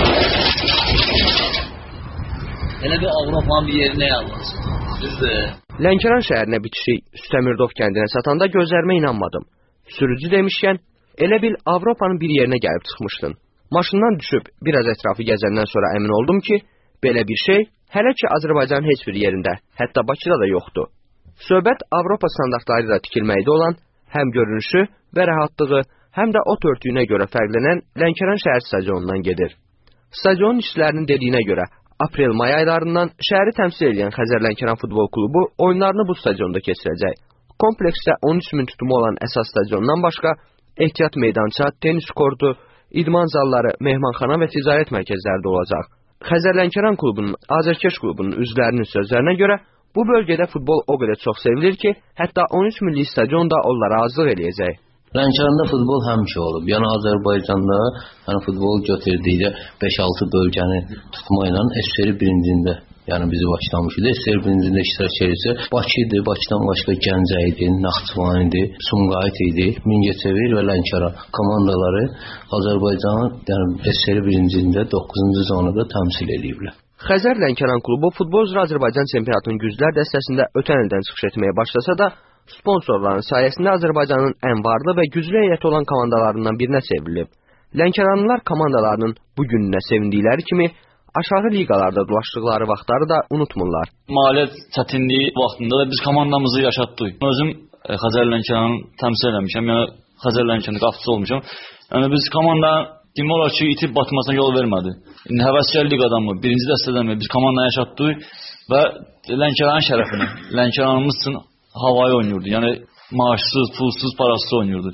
Elə bir Avropanın bir yerinə yalnız. Düzdür. Lənkəran şəhərinə bitişik Üstəmirdov kəndinə satanda gözlərimə inanmadım. Sürücü demişkən, elə bil Avropanın bir yerinə gəlib çıxmışdın. Maşından düşüb biraz ətrafı gəzəndən sonra əmin oldum ki, belə bir şey hələ ki Azərbaycanın heç bir yerində, hətta Bakıda da yoxdur. Söhbət Avropa standartları ilə tikilməkdə olan həm görünüşü və rahatlığı, həm də ot örtüyünə görə fərqlənən Lənkəran şəhər stadionundan gedir. Stadionun işçilərinin dediyinə görə aprel-may aylarından şəhəri təmsil edən Xəzər Lənkəran futbol klubu oyunlarını bu stadionda keçirəcək. Kompleksdə on üç min tutumu olan əsas stadiondan başqa ehtiyat meydança, tenis kortu, idman zalları, mehmanxana və ticarət mərkəzləri də olacaq. Xəzər Lənkəran klubunun, Azərkeş klubunun üzvlərinin sözlərinə görə bu bölgədə futbol o qədər çox sevilir ki, hətta on üç milli stadion da onlara azlıq eləyəcək. Lənkəranda futbol həmişə olub. Yəni Azərbaycanda yəni futbol götürdükdə beş altı bölgəni tutmayla S S R birincində, yəni bizi başlamışdı. S S R birincində iştirak edirsə, Bakı idi, Bakıdan başqa Gəncə idi, Naxçıvan idi, Sumqayıt idi, Mingəçevir və Lənkəran komandaları Azərbaycanın yəni S S R birincində doqquzuncu zonada təmsil ediblər. Xəzər Lənkəran klubu futbol üzrə Azərbaycan çempionatının güclər dəstəsində ötən ildən çıxış etməyə başlasa da, sponsorların sayəsində Azərbaycanın ən varlı və güclü heyəti olan komandalarından birinə çevrilib. Lənkəranlılar komandalarının bu gününə sevindikləri kimi aşağı liqalarda dolaşdıqları vaxtları da unutmurlar. Maliyyə çətinliyi vaxtında da biz komandamızı yaşatdıq. Özüm e, Xəzər Lənkəranı təmsil etmişəm, yəni Xəzər Lənkəranın qapıçısı olmuşam. Yəni biz komandanın demək olar ki, itib batmasına yol vermədi. İndi həvəskar liqadanmı, birinci dəstədənmi biz komandanı yaşatdıq və Lənkəranın şərəfinə, Lənkəranımız üçün havayı oynayırdı. Yəni maaşsız, pulsuz, parasız oynayırdı.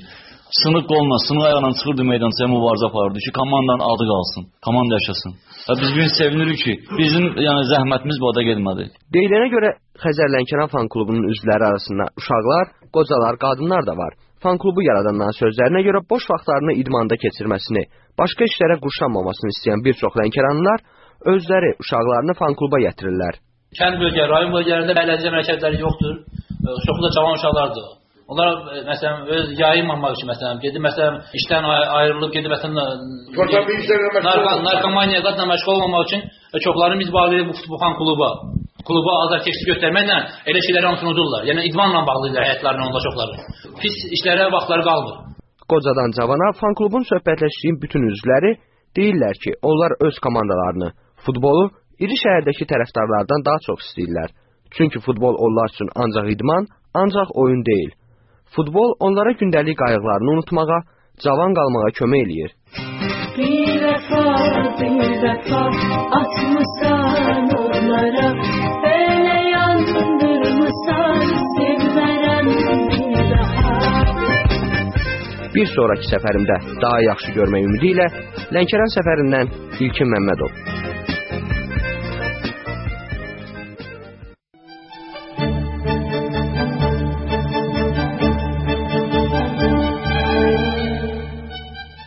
sınıq qolla, sınıq ayağına çıxırdı meydançaya mübarizə aparırdı ki, komandanın adı qalsın, komanda yaşasın. Və biz gün sevinirik ki, bizim yəni zəhmətimiz bu ada getmədi. Deyilənə görə Xəzər Lənkəran fan klubunun üzvləri arasında uşaqlar, qocalar, qadınlar da var. Fan klubu yaradanların sözlərinə görə boş vaxtlarını idmanda keçirməsini, başqa işlərə qurşanmamasını istəyən bir çox Lənkəranlılar özləri uşaqlarını fan kluba gətirirlər. Kənd bölgə, rayon bölgələrində əyləncə mərkəzləri yoxdur. Çoxlu da cavan uşaqlardır. Onlar məsələn öz yayınmamaq üçün məsələn gedib məsələn işdən ayrılıb gedib məsələn narkomaniya qatla məşğul olmamaq üçün çoxları biz bağlayırıq bu futbol kluba. Kluba azarkeşlik göstərməklə elə şeyləri hamısını unudurlar. Yəni idmanla bağlıdırlar həyatlarını onda çoxları. Pis işlərə vaxtları qalmır. Qocadan cavana fan klubun söhbətləşdiyi bütün üzvləri deyirlər ki, onlar öz komandalarını, futbolu iri şəhərdəki tərəfdarlardan daha çox istəyirlər. Çünki futbol onlar üçün ancaq idman, ancaq oyun deyil. Futbol onlara gündəlik qayğılarını unutmağa, cavan qalmağa kömək eləyir. Bir vəfa, bir vəfa atmısan onlara, elə yandırmısan sevmərəm bir daha. Bir sonraki səfərimdə daha yaxşı görmək ümidi ilə Lənkəran səfərindən İlkin Məmmədov.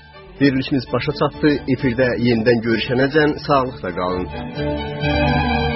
Verilişimiz başa çatdı. Efirdə yenidən görüşənəcən sağlıqla qalın.